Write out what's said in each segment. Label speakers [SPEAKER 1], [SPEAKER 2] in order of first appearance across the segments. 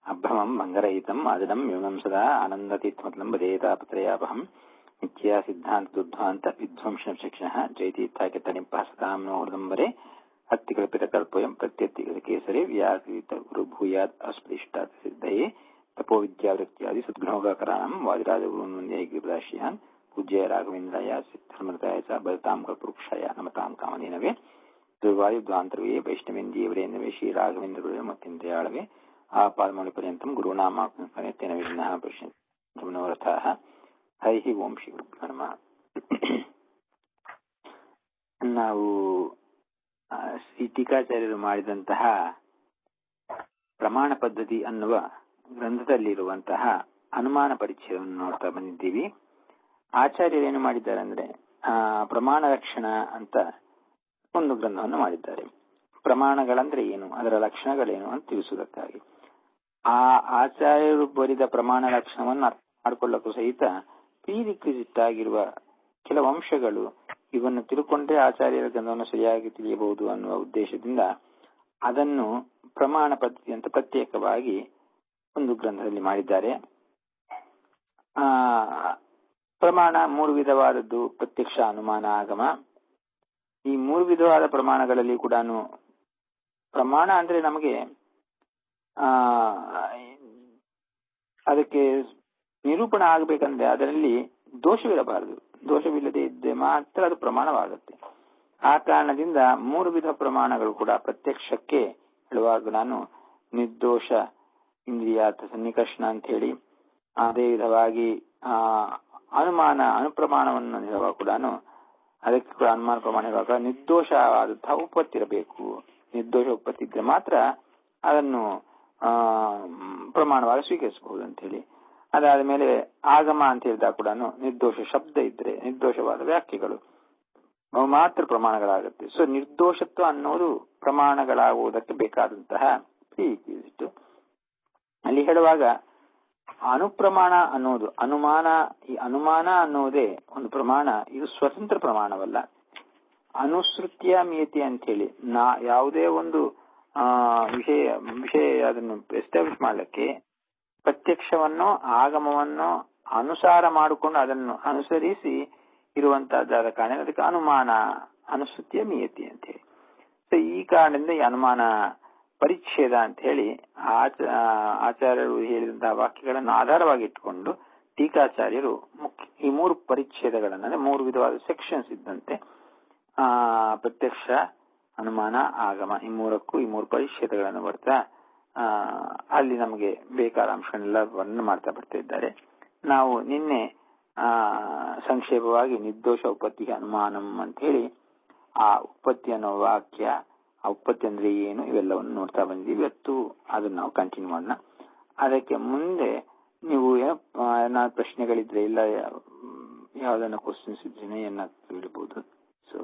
[SPEAKER 1] ಅಭ್ರಮಂ ಭಂಗರಹಿತಂ ಅದನಂ ನ್ಯೂನಂ ಸದಾ ಆನಂದತೀರ್ಥಮತಲಂ ಬದೇತಾಪತ್ರಯಾಪಹಂ ನಿತ್ಯ ಸಿದ್ಧಾಂತ ದುರ್ಧಾಂತ ವಿಧ್ವಂಸನ ಶಿಕ್ಷಣ ಜೈತೀರ್ಥಾಕಿತನಿಂಪ ಸತಾಂ ನೋ ಹೃದಂಬರೆ ಅತ್ತಿಕಲ್ಪಿತಕಲ್ಪೋಯಂ ಪ್ರತ್ಯತ್ತಿಕೇಸರಿ ವ್ಯಾಸೀತ ಗುರುಭೂಯಾತ್ ಅಸ್ಪೃಷ್ಟಾತ್ ಸಿದ್ಧಯೇ ತಪೋ ವಿದ್ಯಾವೃತ್ಯಾದಿ ಸದ್ಗುಣೋಗಾಕರಾಣಂ ವಾದಿರಾಜಗುರುನ್ವಂದ್ಯೈ ಗಿರಿದಾಶ್ಯಾನ್ ಪೂಜ್ಯ ರಾಘವೇಂದ್ರಾಯ ಸಿದ್ಧರ್ಮೃತಾಯ ಚ ಬಲತಾಂ ಕಲ್ಪವೃಕ್ಷಾಯ ನಮತಾಂ ಕಾಮಧೇನವೇ ದುರ್ವಾಯುಧ್ವಾಂತರವೇ ವೈಷ್ಣವೇಂದ್ರಿಯವರೇಂದ್ರವೇ ಶ್ರೀ ರಾಘವೇಂದ್ರ ಮತ್ತಿಂದ್ರಿಯಾಳವೇ ಆಪಾದಮೌಳಿ ಪರ್ಯಂತಂ ಗುರುನಾಮಾತ್ಮಕನೇನ ವಿಘ್ನಃ ಪಶ್ಯಂತಮನೋರಥಾಃ ಹರಿ ಓಂ ಶ್ರೀ ಗುರುಭ್ಯೋ ನಮಃ. ನಾವು ಶ್ರೀ ಟೀಕಾಚಾರ್ಯರು ಮಾಡಿದಂತಹ ಪ್ರಮಾಣ ಪದ್ಧತಿ ಅನ್ನುವ ಗ್ರಂಥದಲ್ಲಿರುವಂತಹ ಅನುಮಾನ ಪರಿಚಯವನ್ನು ನೋಡ್ತಾ ಬಂದಿದ್ದೀವಿ. ಆಚಾರ್ಯರು ಏನು ಮಾಡಿದ್ದಾರೆ ಅಂದ್ರೆ ಪ್ರಮಾಣ ಲಕ್ಷಣ ಅಂತ ಒಂದು ಗ್ರಂಥವನ್ನು ಮಾಡಿದ್ದಾರೆ. ಪ್ರಮಾಣಗಳಂದ್ರೆ ಏನು, ಅದರ ಲಕ್ಷಣಗಳೇನು ಅಂತ ತಿಳಿಸುವುದಕ್ಕಾಗಿ ಆ ಆಚಾರ್ಯರು ಬರೆದ ಪ್ರಮಾಣ ಲಕ್ಷಣವನ್ನು ಅರ್ಥ ಮಾಡಿಕೊಳ್ಳಕ್ಕೂ ಸಹಿತ ಪ್ರೀರಿಕ್ವಿಸಿಟ್ ಆಗಿರುವ ಕೆಲವು ಅಂಶಗಳು ಇವನ್ನು ತಿಳ್ಕೊಂಡ್ರೆ ಆಚಾರ್ಯರ ಗ್ರಂಥವನ್ನು ಸರಿಯಾಗಿ ತಿಳಿಯಬಹುದು ಅನ್ನುವ ಉದ್ದೇಶದಿಂದ ಅದನ್ನು ಪ್ರಮಾಣ ಪದ್ಧತಿ ಅಂತ ಪ್ರತ್ಯೇಕವಾಗಿ ಒಂದು ಗ್ರಂಥದಲ್ಲಿ ಮಾಡಿದ್ದಾರೆ. ಪ್ರಮಾಣ ಮೂರು ವಿಧವಾದದ್ದು: ಪ್ರತ್ಯಕ್ಷ, ಅನುಮಾನ, ಆಗಮ. ಈ ಮೂರು ವಿಧವಾದ ಪ್ರಮಾಣಗಳಲ್ಲಿ ಕೂಡ ಪ್ರಮಾಣ ಅಂದ್ರೆ ನಮಗೆ ಅದಕ್ಕೆ ನಿರೂಪಣೆ ಆಗಬೇಕಂದ್ರೆ ಅದರಲ್ಲಿ ದೋಷವಿರಬಾರದು. ದೋಷವಿಲ್ಲದೆ ಇದ್ದರೆ ಮಾತ್ರ ಅದು ಪ್ರಮಾಣವಾಗುತ್ತೆ. ಆ ಕಾರಣದಿಂದ ಮೂರು ವಿಧ ಪ್ರಮಾಣಗಳು ಕೂಡ ಪ್ರತ್ಯಕ್ಷಕ್ಕೆ ಹೇಳುವಾಗ ನಾನು ನಿರ್ದೋಷ ಇಂದ್ರಿಯಾರ್ಥ ಸನ್ನಿಕರ್ಷಣ ಅಂತ ಹೇಳಿ, ಅದೇ ವಿಧವಾಗಿ ಅನುಪ್ರಮಾಣವನ್ನು ಹೇಳುವಾಗ ಕೂಡ ಅದಕ್ಕೆ ಕೂಡ ಅನುಮಾನ ಪ್ರಮಾಣ ಹೇಳುವಾಗ ನಿರ್ದೋಷವಾದಂತಹ ಉತ್ಪತ್ತಿರಬೇಕು. ನಿರ್ದೋಷ ಉತ್ಪತ್ತಿ ಇದ್ರೆ ಮಾತ್ರ ಅದನ್ನು ಪ್ರಮಾಣವಾಗಿ ಸ್ವೀಕರಿಸಬಹುದು ಅಂತ ಹೇಳಿ. ಅದಾದ ಮೇಲೆ ಆಗಮ ಅಂತ ಹೇಳಿದಾಗ ಕೂಡ ನಿರ್ದೋಷ ಶಬ್ದ ಇದ್ರೆ, ನಿರ್ದೋಷವಾದ ವ್ಯಾಖ್ಯೆಗಳು ಅವು ಮಾತ್ರ ಪ್ರಮಾಣಗಳಾಗುತ್ತೆ. ಸೊ ನಿರ್ದೋಷತ್ವ ಅನ್ನೋದು ಪ್ರಮಾಣಗಳಾಗುವುದಕ್ಕೆ ಬೇಕಾದಂತಹ ಪ್ರೀತಿ. ಅಲ್ಲಿ ಹೇಳುವಾಗ ಅನುಪ್ರಮಾಣ ಅನ್ನೋದು ಅನುಮಾನ, ಈ ಅನುಮಾನ ಅನ್ನೋದೇ ಒಂದು ಪ್ರಮಾಣ. ಇದು ಸ್ವತಂತ್ರ ಪ್ರಮಾಣವಲ್ಲ. ಅನುಸೃತ್ಯ ಮಿಯತಿ ಅಂತ ಹೇಳಿ ಯಾವುದೇ ಒಂದು ವಿಷಯ ಅದನ್ನು ಎಸ್ಟಾಬ್ಲಿಷ್ ಮಾಡಲಿಕ್ಕೆ ಪ್ರತ್ಯಕ್ಷವನ್ನು ಆಗಮವನ್ನು ಅನುಸಾರ ಮಾಡಿಕೊಂಡು ಅದನ್ನು ಅನುಸರಿಸಿ ಇರುವಂತಹದ್ದಾದ ಕಾರಣ ಅದಕ್ಕೆ ಅನುಮಾನ, ಅನುಸೃತ್ಯ ಮಿಯತಿ ಅಂತ ಹೇಳಿ. ಸೊ ಈ ಕಾರಣದಿಂದ ಈ ಅನುಮಾನ ಪರಿಚ್ಛೇದ ಅಂತ ಹೇಳಿ ಆಚಾರ್ಯರು ಹೇಳಿದಂತಹ ವಾಕ್ಯಗಳನ್ನು ಆಧಾರವಾಗಿ ಇಟ್ಟುಕೊಂಡು ಟೀಕಾಚಾರ್ಯರು ಈ ಮೂರು ಪರಿಚ್ಛೇದಗಳನ್ನು, ಅಂದ್ರೆ ಮೂರು ವಿಧವಾದ ಸೆಕ್ಷನ್ಸ್ ಇದ್ದಂತೆ ಪ್ರತ್ಯಕ್ಷ, ಅನುಮಾನ, ಆಗಮ, ಈ ಮೂರು ಪರಿಚ್ಛೇದಗಳನ್ನು ಬರ್ತಾ ಅಲ್ಲಿ ನಮಗೆ ಬೇಕಾದ ಅಂಶಗಳೆಲ್ಲ ವರ್ಣನೆ ಮಾಡ್ತಾ ಬರ್ತಾ ಇದ್ದಾರೆ. ನಾವು ನಿನ್ನೆ ಸಂಕ್ಷೇಪವಾಗಿ ನಿರ್ದೋಷ ಉತ್ಪತ್ತಿಗೆ ಅನುಮಾನಂ ಅಂತ ಹೇಳಿ ಆ ಉತ್ಪತ್ತಿ ಅನ್ನೋ ವಾಕ್ಯ, ಆ ಉತ್ಪತ್ತಿ ಅಂದ್ರೆ ಏನು, ಇವೆಲ್ಲವನ್ನು ನೋಡ್ತಾ ಬಂದಿದ್ದೀವಿ. ಇವತ್ತು ಅದನ್ನ ನಾವು ಕಂಟಿನ್ಯೂ ಮಾಡೋಣ. ಅದಕ್ಕೆ ಮುಂದೆ ನೀವು ಏನಾದ್ರು ಪ್ರಶ್ನೆಗಳಿದ್ರೆ ಇಲ್ಲ ಯಾವ್ದನ್ನ ಕ್ವಶನ್ಸ್ ಇದ್ರೆ ಏನಾದ್ರು ಹೇಳ್ಬೋದು. ಸೊ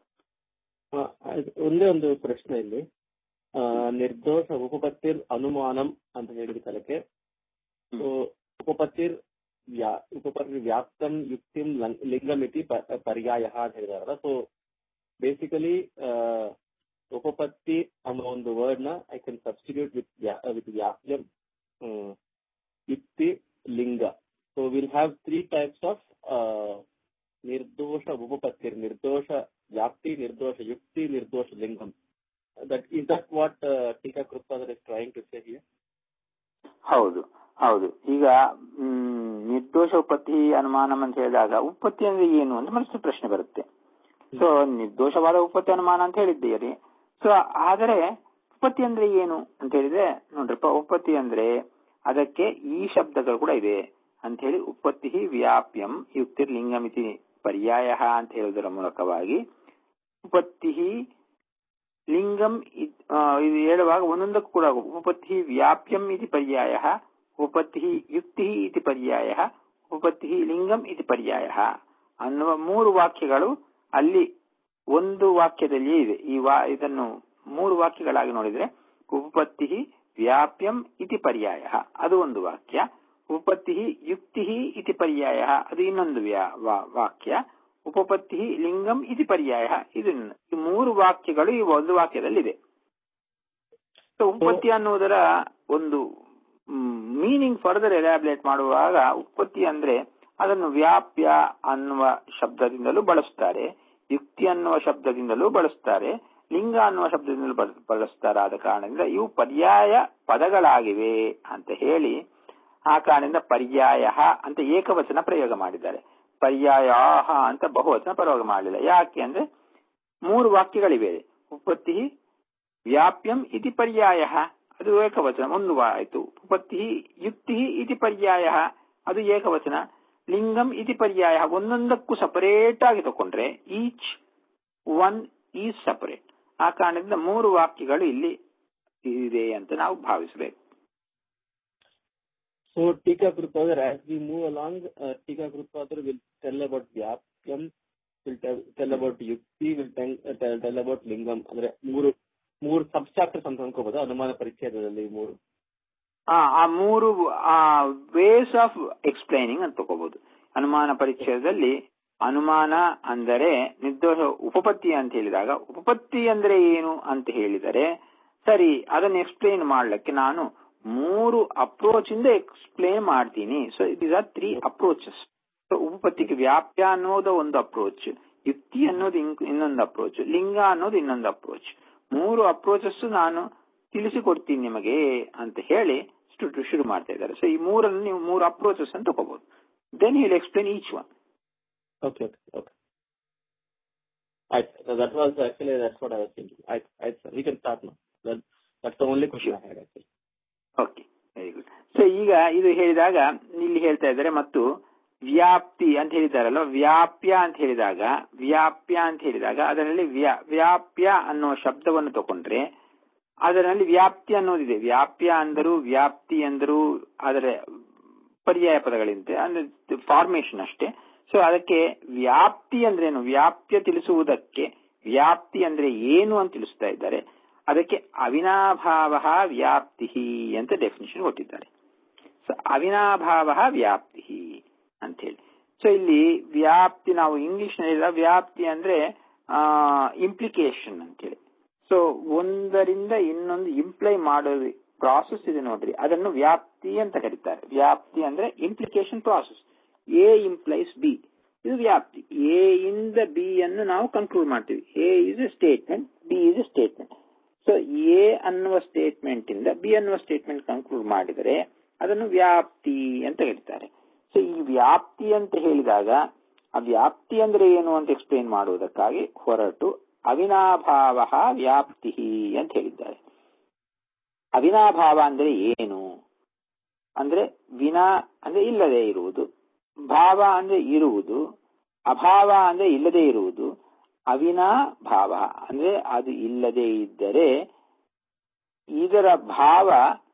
[SPEAKER 2] ಒಂದೇ ಒಂದು ಪ್ರಶ್ನೆ ಇಲ್ಲಿ, ನಿರ್ದೋಷ ಉಪಪತ್ತಿರ್ ಅನುಮಾನಂ ಅಂತ ಹೇಳಿದ ಕಾಲಕ್ಕೆ ಉಪಪತ್ತಿರ್ ವ್ಯಾಪ್ತಂ ಯುಕ್ತಿಂ ಲಿಂಗಮಿತಿ ಪರ್ಯಾಯ ಅಂತ ಹೇಳಿದಾರಲ್ಲ. ಸೊ ಬೇಸಿಕಲಿ ಉಪಪತ್ತಿ ಅನ್ನೋ ಒಂದು ವರ್ಡ್ ನ ಐ ಕ್ಯಾನ್ ಸಬ್ಸ್ಟಿಟ್ಯೂಟ್ ವಿತ್ ವ್ಯಾಪ್ಯಂ ಯುಕ್ತಿ ಲಿಂಗ. So will have 3 types of ನಿರ್ದೋಷ ಉಪಪತ್ತಿರ್: ನಿರ್ದೋಷ ವ್ಯಾಪ್ತಿ, ನಿರ್ದೋಷ ಯುಕ್ತಿ, ನಿರ್ದೋಷ ಲಿಂಗಂ. Is that what Tika Krupada is trying to say here?
[SPEAKER 1] ಹೌದು. ಈಗ ನಿರ್ದೋಷ ಉತ್ಪತ್ತಿ ಅನುಮಾನಂ ಅಂತ ಹೇಳಿದಾಗ ಉತ್ಪತ್ತಿ ಅಂದ್ರೆ ಏನು ಅಂತ ಮನಸ್ಸು ಪ್ರಶ್ನೆ ಬರುತ್ತೆ. ಸೊ ನಿರ್ದೋಷವಾದ ಉತ್ಪತ್ತಿ ಅನುಮಾನ ಅಂತ ಹೇಳಿದ್ದೀರಿ. ಸೊ ಆದರೆ ಉತ್ಪತ್ತಿ ಅಂದ್ರೆ ಏನು ಅಂತ ಹೇಳಿದ್ರೆ ನೋಡ್ರಪ್ಪ, ಉತ್ಪತ್ತಿ ಅಂದ್ರೆ ಅದಕ್ಕೆ ಈ ಶಬ್ದಗಳು ಕೂಡ ಇದೆ ಅಂತ ಹೇಳಿ ಉತ್ಪತ್ತಿ ವ್ಯಾಪ್ಯಂ ಯುಕ್ತಿರ್ ಲಿಂಗಮಿತಿ ಪರ್ಯಾಯ ಅಂತ ಹೇಳುವುದರ ಮೂಲಕವಾಗಿ ಉಪಪತ್ತಿ ಲಿಂಗಂ ಇದು ಹೇಳುವಾಗ ಒಂದೊಂದಕ್ಕೂ ಕೂಡ ಉಪಪತ್ತಿ ವ್ಯಾಪ್ಯಂ ಇತಿ ಪರ್ಯಾಯ, ಉಪಪತ್ತಿ ಯುಕ್ತಿ ಇತಿ ಪರ್ಯಾಯ, ಉಪಪತ್ತಿ ಲಿಂಗಂ ಇತಿ ಪರ್ಯಾಯ ಅನ್ನುವ ಮೂರು ವಾಕ್ಯಗಳು ಅಲ್ಲಿ ಒಂದು ವಾಕ್ಯದಲ್ಲಿಯೇ ಇದೆ. ಇದನ್ನು ಮೂರು ವಾಕ್ಯಗಳಾಗಿ ನೋಡಿದ್ರೆ ಉಪಪತ್ತಿ ವ್ಯಾಪ್ಯಂ ಇತಿ ಪರ್ಯಾಯ ಅದು ಒಂದು ವಾಕ್ಯ, ಉಪಪತ್ತಿ ಯುಕ್ತಿ ಇತಿ ಪರ್ಯಾಯ ಅದು ಇನ್ನೊಂದು ವಾಕ್ಯ, ಉಪಪತ್ತಿ ಲಿಂಗಂ ಇತಿ ಪರ್ಯಾಯ ಇದು ಈ ಮೂರು ವಾಕ್ಯಗಳು ಈ ಒಂದು ವಾಕ್ಯದಲ್ಲಿದೆ. ಉಪಪತ್ತಿ ಅನ್ನುವುದರ ಒಂದು ಮೀನಿಂಗ್ ಫರ್ದರ್ ಎಲಾಬ್ರೇಟ್ ಮಾಡುವಾಗ ಉತ್ಪತ್ತಿ ಅಂದ್ರೆ ಅದನ್ನು ವ್ಯಾಪ್ಯ ಅನ್ನುವ ಶಬ್ದದಿಂದಲೂ ಬಳಸ್ತಾರೆ, ಯುಕ್ತಿ ಅನ್ನುವ ಶಬ್ದದಿಂದಲೂ ಬಳಸ್ತಾರೆ, ಲಿಂಗ ಅನ್ನುವ ಶಬ್ದದಿಂದಲೂ ಬಳಸ್ತಾರೆ. ಆದ ಕಾರಣದಿಂದ ಇವು ಪರ್ಯಾಯ ಪದಗಳಾಗಿವೆ ಅಂತ ಹೇಳಿ ಆ ಕಾರಣದಿಂದ ಪರ್ಯಾಯ ಅಂತ ಏಕವಚನ ಪ್ರಯೋಗ ಮಾಡಿದ್ದಾರೆ. ಪರ್ಯಾಯ ಅಂತ ಬಹುವಚನ ಪ್ರಯೋಗ ಮಾಡಲಿಲ್ಲ. ಯಾಕೆ ಅಂದ್ರೆ 3 ವಾಕ್ಯಗಳಿವೆ. ಉತ್ಪತ್ತಿ ವ್ಯಾಪ್ಯಂ ಇತಿ ಪರ್ಯಾಯ, ಅದು ಏಕವಚನ, ಒಂದು ಆಯಿತು. ಉತ್ಪತ್ತಿ ಯುಕ್ತಿ ಇತಿ ಪರ್ಯಾಯ, ಅದು ಏಕವಚನ. ಲಿಂಗಂ ಇತಿ ಪರ್ಯಾಯ, ಒಂದೊಂದಕ್ಕೂ ಸಪರೇಟ್ ಆಗಿ ತಗೊಂಡ್ರೆ ಈಚ್ ಒನ್ ಈಸ್ ಸಪರೇಟ್. ಆ ಕಾರಣದಿಂದ 3 ವಾಕ್ಯಗಳು ಇಲ್ಲಿ ಇದೆ ಅಂತ ನಾವು ಭಾವಿಸಬೇಕು.
[SPEAKER 2] So Tika Krupadar, as we move along, Tika Krupadar will tell about Vyapyam, will tell about Yukti, will tell about Lingam. ಅಂದ್ರೆ ಮೂರು ಸಬ್ ಚಾಪ್ಟರ್ಸ್ ಅಂತ ಅನ್ಕೋಬಹುದು ಅನುಮಾನ ಪರಿಚ್ಛೇದದಲ್ಲಿ 3.
[SPEAKER 1] ಆ 3 ವೇಸ್ ಆಫ್ ಎಕ್ಸ್ಪ್ಲೈನಿಂಗ್ ಅಂತ ತಗೋಬಹುದು. ಅನುಮಾನ ಪರಿಚ್ಛೇದದಲ್ಲಿ ಅನುಮಾನ ಅಂದರೆ ನಿರ್ದೋಷ ಉಪಪತ್ತಿ ಅಂತ ಹೇಳಿದಾಗ, ಉಪಪತ್ತಿ ಅಂದ್ರೆ ಏನು ಅಂತ ಹೇಳಿದರೆ ಸರಿ, ಅದನ್ನು ಎಕ್ಸ್ಪ್ಲೇನ್ ಮಾಡ್ಲಿಕ್ಕೆ ನಾನು 3 ಅಪ್ರೋಚ್ ಇಂದ ಎಕ್ಸ್ಪ್ಲೇನ್ ಮಾಡ್ತೀನಿ. So it is 3 approaches. So ಉಪಪತ್ತಿಗೆ ವ್ಯಾಪ್ಯ ಅನ್ನೋದು ಒಂದು ಅಪ್ರೋಚ್, ಯುಕ್ತಿ ಅನ್ನೋದು ಇನ್ನೊಂದು ಅಪ್ರೋಚ್, ಲಿಂಗ ಅನ್ನೋದು ಇನ್ನೊಂದು ಅಪ್ರೋಚ್. 3 ಅಪ್ರೋಚಸ್ ನಾನು ತಿಳಿಸಿಕೊಡ್ತೀನಿ ನಿಮಗೆ ಅಂತ ಹೇಳಿ ಶುರು ಮಾಡ್ತಾ ಇದ್ದಾರೆ. ಸೊ ಈ 3 ನೀವು 3 ಅಪ್ರೋಚಸ್ ಅಂತ ತಗೋಬಹುದು. Then he will explain each one.
[SPEAKER 2] Okay. That was actually, that's what I was thinking. Sir, we can start now. That's the only question I had actually.
[SPEAKER 1] Okay, very good. So ಈಗ ಇದು ಹೇಳಿದಾಗ ಇಲ್ಲಿ ಹೇಳ್ತಾ ಇದ್ದಾರೆ, ಮತ್ತು ವ್ಯಾಪ್ತಿ ಅಂತ ಹೇಳಿದಾರಲ್ಲ, ವ್ಯಾಪ್ಯ ಅಂತ ಹೇಳಿದಾಗ ಅದರಲ್ಲಿ ವ್ಯಾಪ್ಯ ಅನ್ನೋ ಶಬ್ದವನ್ನು ತಗೊಂಡ್ರೆ ಅದರಲ್ಲಿ ವ್ಯಾಪ್ತಿ ಅನ್ನೋದಿದೆ. ವ್ಯಾಪ್ಯ ಅಂದರು ವ್ಯಾಪ್ತಿ ಅಂದರು ಅದರ ಪರ್ಯಾಯ ಪದಗಳಿಂತೆ, ಅಂದ್ರೆ ಫಾರ್ಮೇಶನ್ ಅಷ್ಟೇ. ಸೊ ಅದಕ್ಕೆ ವ್ಯಾಪ್ತಿ ಅಂದ್ರೇನು, ವ್ಯಾಪ್ಯ ತಿಳಿಸುವುದಕ್ಕೆ ವ್ಯಾಪ್ತಿ ಅಂದ್ರೆ ಏನು ಅಂತ ತಿಳಿಸ್ತಾ ಇದ್ದಾರೆ. ಅದಕ್ಕೆ ಅವಿನಾಭಾವ ವ್ಯಾಪ್ತಿ ಅಂತ ಡೆಫಿನಿಷನ್ ಕೊಟ್ಟಿದ್ದಾರೆ. ಸೊ ಅವಿನಾಭಾವ ವ್ಯಾಪ್ತಿ ಅಂತ ಹೇಳಿ. ಸೊ ಇಲ್ಲಿ ವ್ಯಾಪ್ತಿ ನಾವು ಇಂಗ್ಲಿಷ್ ನಲ್ಲಿ ವ್ಯಾಪ್ತಿ ಅಂದ್ರೆ ಇಂಪ್ಲಿಕೇಶನ್ ಅಂತೇಳಿ. ಸೊ ಒಂದರಿಂದ ಇನ್ನೊಂದು ಇಂಪ್ಲೈ ಮಾಡೋದು ಪ್ರಾಸೆಸ್ ಇದೆ ನೋಡ್ರಿ, ಅದನ್ನು ವ್ಯಾಪ್ತಿ ಅಂತ ಕರೀತಾರೆ. ವ್ಯಾಪ್ತಿ ಅಂದ್ರೆ implication process. A implies B, ಇದು ವ್ಯಾಪ್ತಿ. ಎ ಇಂದ ಬಿ ಅನ್ನು ನಾವು ಕನ್ಕ್ಲೂಡ್ ಮಾಡ್ತೀವಿ. A is a statement, B is a statement. So A ಅನ್ನುವ ಸ್ಟೇಟ್ಮೆಂಟ್ ಇಂದ ಬಿ ಅನ್ನುವ ಸ್ಟೇಟ್ಮೆಂಟ್ ಕನ್ಕ್ಲೂಡ್ ಮಾಡಿದರೆ ಅದನ್ನು ವ್ಯಾಪ್ತಿ ಅಂತ ಕರೀತಾರೆ. ಸೊ ಈ ವ್ಯಾಪ್ತಿ ಅಂತ ಹೇಳಿದಾಗ ಆ ವ್ಯಾಪ್ತಿ ಅಂದ್ರೆ ಏನು ಅಂತ ಎಕ್ಸ್ಪ್ಲೇನ್ ಮಾಡುವುದಕ್ಕಾಗಿ ಹೊರಟು ಅವಿನಾಭಾವ ವ್ಯಾಪ್ತಿ ಅಂತ ಹೇಳಿದ್ದಾರೆ. ಅವಿನಾಭಾವ ಅಂದ್ರೆ ಏನು ಅಂದ್ರೆ ವಿನಾ ಅಂದ್ರೆ ಇಲ್ಲದೆ ಇರುವುದು, ಭಾವ ಅಂದ್ರೆ ಇರುವುದು, ಅಭಾವ ಅಂದ್ರೆ ಇಲ್ಲದೆ ಇರುವುದು. ಅವಿನಾಭಾವ ಅಂದ್ರೆ ಅದು ಇಲ್ಲದೆ ಇದ್ದರೆ ಇದರ ಭಾವ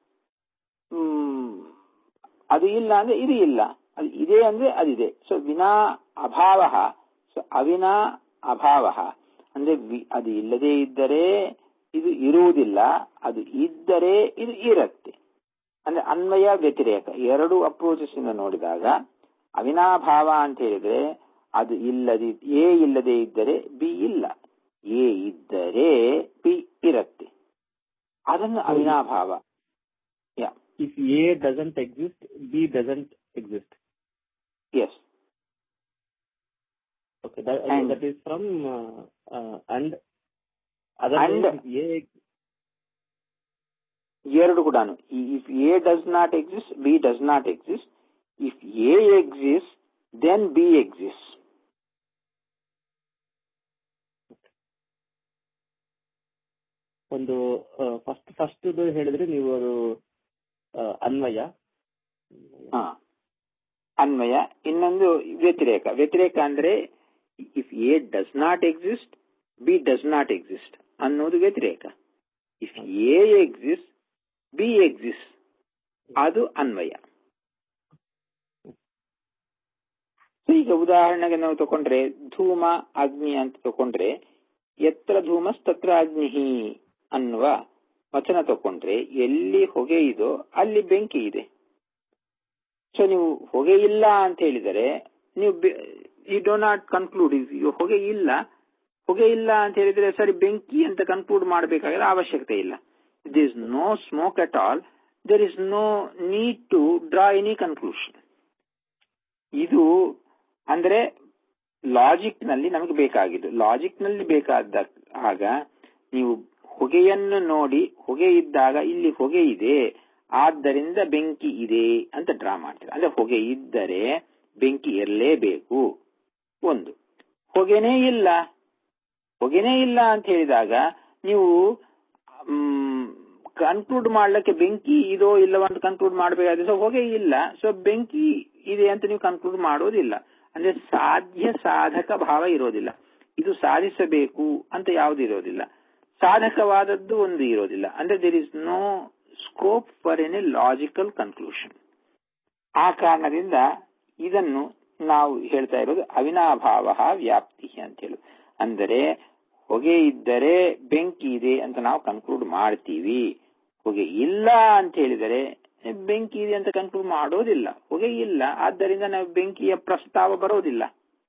[SPEAKER 1] ಅದು ಇಲ್ಲ ಅಂದ್ರೆ ಇದು ಇಲ್ಲ, ಅದು ಇದೆ ಅಂದ್ರೆ ಅದಿದೆ. ಸೊ ವಿನಾ ಅಭಾವ, ಸೊ ಅವಿನಾ ಅಭಾವ ಅಂದ್ರೆ ಅದು ಇಲ್ಲದೆ ಇದ್ದರೆ ಇದು ಇರುವುದಿಲ್ಲ, ಅದು ಇದ್ದರೆ ಇದು ಇರುತ್ತೆ. ಅಂದ್ರೆ ಅನ್ವಯ ವ್ಯತಿರೇಕ 2 ಅಪ್ರೋಚಸ್ ಇಂದ ನೋಡಿದಾಗ ಅವಿನಾಭಾವ ಅಂತ ಹೇಳಿದ್ರೆ ಅದು ಎ ಇಲ್ಲದೆ ಇದ್ದರೆ ಬಿ ಇಲ್ಲ, ಎ ಇದ್ದರೆ ಬಿ ಇರುತ್ತೆ, ಅದನ್ನು ಅವಿನಾಭಾವ.
[SPEAKER 2] If A doesn't exist, B doesn't exist.
[SPEAKER 1] Yes.
[SPEAKER 2] Okay, that is from and otherwise A.
[SPEAKER 1] ಎರಡು ಕೂಡ, if A does not exist, B does not exist. If A exists, then B exists.
[SPEAKER 2] ಒಂದು first ಹೇಳಿದ್ರೆ ನೀವು ಅದು ಅನ್ವಯ,
[SPEAKER 1] ಅನ್ವಯ. ಇನ್ನೊಂದು ವ್ಯತಿರೇಕ ಅಂದ್ರೆ if A does not exist, B does not exist ಅನ್ನೋದು ವ್ಯತಿರೇಕ. If A exist, B exist, ಅದು ಅನ್ವಯ. ಈಗ ಉದಾಹರಣೆಗೆ ನಾವು ತಗೊಂಡ್ರೆ ಧೂಮ ಅಗ್ನಿ ಅಂತ ತಗೊಂಡ್ರೆ ಯತ್ರ ಧೂಮಸ್ತತ್ರ ಅಗ್ನಿ ಅನ್ನುವ ವಚನ ತಗೊಂಡ್ರೆ ಎಲ್ಲಿ ಹೊಗೆ ಇದೋ ಅಲ್ಲಿ ಬೆಂಕಿ ಇದೆ. ಸೊ ನೀವು ಹೊಗೆ ಇಲ್ಲ ಅಂತ ಹೇಳಿದರೆ ನೀವು ಯು ಡೋ ನಾಟ್ ಕನ್ಕ್ಲೂಡ್ ಹೊಗೆ ಇಲ್ಲ ಅಂತ ಹೇಳಿದ್ರೆ ಸರಿ ಬೆಂಕಿ ಅಂತ ಕನ್ಕ್ಲೂಡ್ ಮಾಡಬೇಕಾಗಿರೋ ಅವಶ್ಯಕತೆ ಇಲ್ಲ. This no smoke at all. there is no need to draw any conclusion. ಇದು ಅಂದ್ರೆ ಲಾಜಿಕ್ ನಲ್ಲಿ ನಮಗೆ ಬೇಕಾಗಿದ್ದು. ಲಾಜಿಕ್ ನಲ್ಲಿ ಬೇಕಾದ ಆಗ ನೀವು ಹೊಗೆಯನ್ನು ನೋಡಿ, ಹೊಗೆ ಇದ್ದಾಗ ಇಲ್ಲಿ ಹೊಗೆ ಇದೆ, ಆದ್ದರಿಂದ ಬೆಂಕಿ ಇದೆ ಅಂತ ಡ್ರಾ ಮಾಡ್ತೀರಾ. ಅಂದ್ರೆ ಹೊಗೆ ಇದ್ದರೆ ಬೆಂಕಿ ಇರಲೇಬೇಕು. ಒಂದು ಹೊಗೆನೇ ಇಲ್ಲ ಅಂತ ಹೇಳಿದಾಗ ನೀವು ಕನ್ಕ್ಲೂಡ್ ಮಾಡ್ಲಿಕ್ಕೆ ಬೆಂಕಿ ಇದೋ ಇಲ್ಲವ ಅಂತ ಕನ್ಕ್ಲೂಡ್ ಮಾಡಬೇಕಾದ್ರೆ ಸೊ ಹೊಗೆ ಇಲ್ಲ, ಸೊ ಬೆಂಕಿ ಇದೆ ಅಂತ ನೀವು ಕನ್ಕ್ಲೂಡ್ ಮಾಡೋದಿಲ್ಲ. ಅಂದ್ರೆ ಸಾಧ್ಯ ಸಾಧಕ ಭಾವ ಇರೋದಿಲ್ಲ. ಇದು ಸಾಧಿಸಬೇಕು ಅಂತ ಯಾವುದು ಇರೋದಿಲ್ಲ, ಸಾಧಕವಾದದ್ದು ಒಂದು ಇರೋದಿಲ್ಲ. ಅಂದ್ರೆ there is no scope for any logical conclusion. ಆ ಕಾರಣದಿಂದ ಇದನ್ನು ನಾವು ಹೇಳ್ತಾ ಇರೋದು ಅವಿನಾಭಾವ ವ್ಯಾಪ್ತಿ ಅಂತ ಹೇಳಿ. ಅಂದರೆ ಹೊಗೆ ಇದ್ದರೆ ಬೆಂಕಿ ಇದೆ ಅಂತ ನಾವು ಕನ್ಕ್ಲೂಡ್ ಮಾಡ್ತೀವಿ. ಹೊಗೆ ಇಲ್ಲ ಅಂತ ಹೇಳಿದರೆ ಬೆಂಕಿ ಇದೆ ಅಂತ ಕನ್ಕ್ಲೂಡ್ ಮಾಡೋದಿಲ್ಲ. ಹೊಗೆ ಇಲ್ಲ, ಆದ್ದರಿಂದ ನಾವು ಬೆಂಕಿಯ ಪ್ರಸ್ತಾವ ಬರೋದಿಲ್ಲ.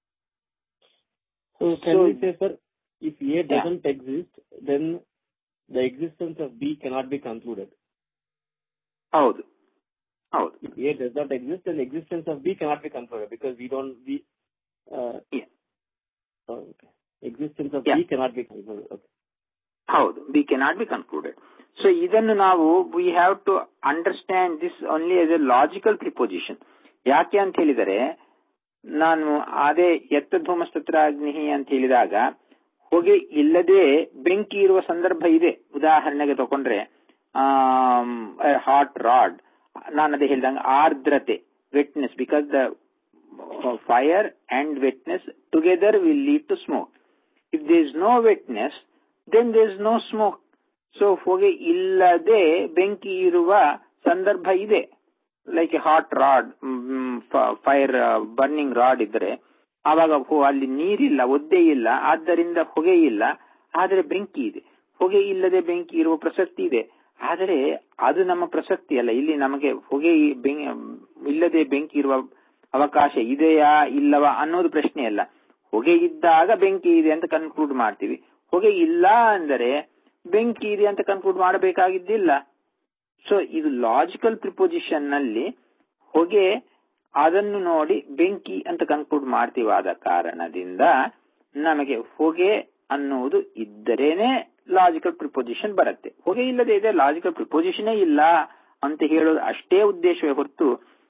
[SPEAKER 2] So can we say, sir, if A doesn't exist, then the existence of B cannot be concluded.
[SPEAKER 1] ಹೌದು.
[SPEAKER 2] If A does not exist, then the existence of B cannot be concluded because existence of B cannot be concluded. Okay.
[SPEAKER 1] ಹೌದು, B cannot be concluded. So ಇದನ್ನು ನಾವು we have to understand this only as a logical preposition. ಯಾಕೆ ಅಂತ ಹೇಳಿದರೆ, ನಾನು ಅದೇ ಯತ್ತ ಧೂಮಸ್ತತ್ರಾಗ್ನಿ ಅಂತ ಹೇಳಿದಾಗ ಹೊಗೆ ಇಲ್ಲದೆ ಬೆಂಕಿ ಇರುವ ಸಂದರ್ಭ ಇದೆ. ಉದಾಹರಣೆಗೆ ತಗೊಂಡ್ರೆ ಹಾಟ್ ರಾಡ್, ನಾನು ಅದೇ ಹೇಳಿದಂಗೆ ಆರ್ದ್ರತೆ, wetness, because the fire and wetness together will lead to smoke. If there is no wetness then there is no smoke. So ಹೊಗೆ ಇಲ್ಲದೆ ಬೆಂಕಿ ಇರುವ ಸಂದರ್ಭ ಇದೆ. Like a hot rod, fire burning rod ಇದ್ರೆ ಆವಾಗ ಅಲ್ಲಿ ನೀರಿಲ್ಲ, ಒದ್ದೆ ಇಲ್ಲ, ಆದ್ದರಿಂದ ಹೊಗೆ ಇಲ್ಲ, ಆದರೆ ಬೆಂಕಿ ಇದೆ. ಹೊಗೆ ಇಲ್ಲದೆ ಬೆಂಕಿ ಇರುವ ಪ್ರಸಕ್ತಿ ಇದೆ, ಆದರೆ ಅದು ನಮ್ಮ ಪ್ರಸಕ್ತಿ ಅಲ್ಲ. ಇಲ್ಲಿ ನಮಗೆ ಹೊಗೆ ಇಲ್ಲದೆ ಬೆಂಕಿ ಇರುವ ಅವಕಾಶ ಇದೆಯಾ ಇಲ್ಲವಾ ಅನ್ನೋದು ಪ್ರಶ್ನೆ ಅಲ್ಲ. ಹೊಗೆ ಇದ್ದಾಗ ಬೆಂಕಿ ಇದೆ ಅಂತ ಕನ್ಕ್ಲೂಡ್ ಮಾಡ್ತೀವಿ. ಹೊಗೆ ಇಲ್ಲ ಅಂದರೆ ಬೆಂಕಿ ಇದೆ ಅಂತ ಕನ್ಕ್ಲೂಡ್ ಮಾಡಬೇಕಾಗಿದ್ದಿಲ್ಲ. ಸೊ ಇದು ಲಾಜಿಕಲ್ ಪ್ರಿಪೋಸಿಷನ್ ನಲ್ಲಿ ಹೊಗೆ, ಅದನ್ನು ನೋಡಿ ಬೆಂಕಿ ಅಂತ ಕನ್ಕ್ಲೂಡ್ ಮಾಡ್ತೀವಾದ ಕಾರಣದಿಂದ ನಮಗೆ ಹೊಗೆ ಅನ್ನುವುದು ಇದ್ದರೇನೆ ಲಾಜಿಕಲ್ ಪ್ರಿಪೋಸಿಷನ್ ಬರುತ್ತೆ. ಹೊಗೆ ಇಲ್ಲದೆ ಇದೆ, ಲಾಜಿಕಲ್ ಪ್ರಿಪೋಸಿಷನೇ ಇಲ್ಲ ಅಂತ ಹೇಳೋದು ಅಷ್ಟೇ ಉದ್ದೇಶವೇ ಹೊರತು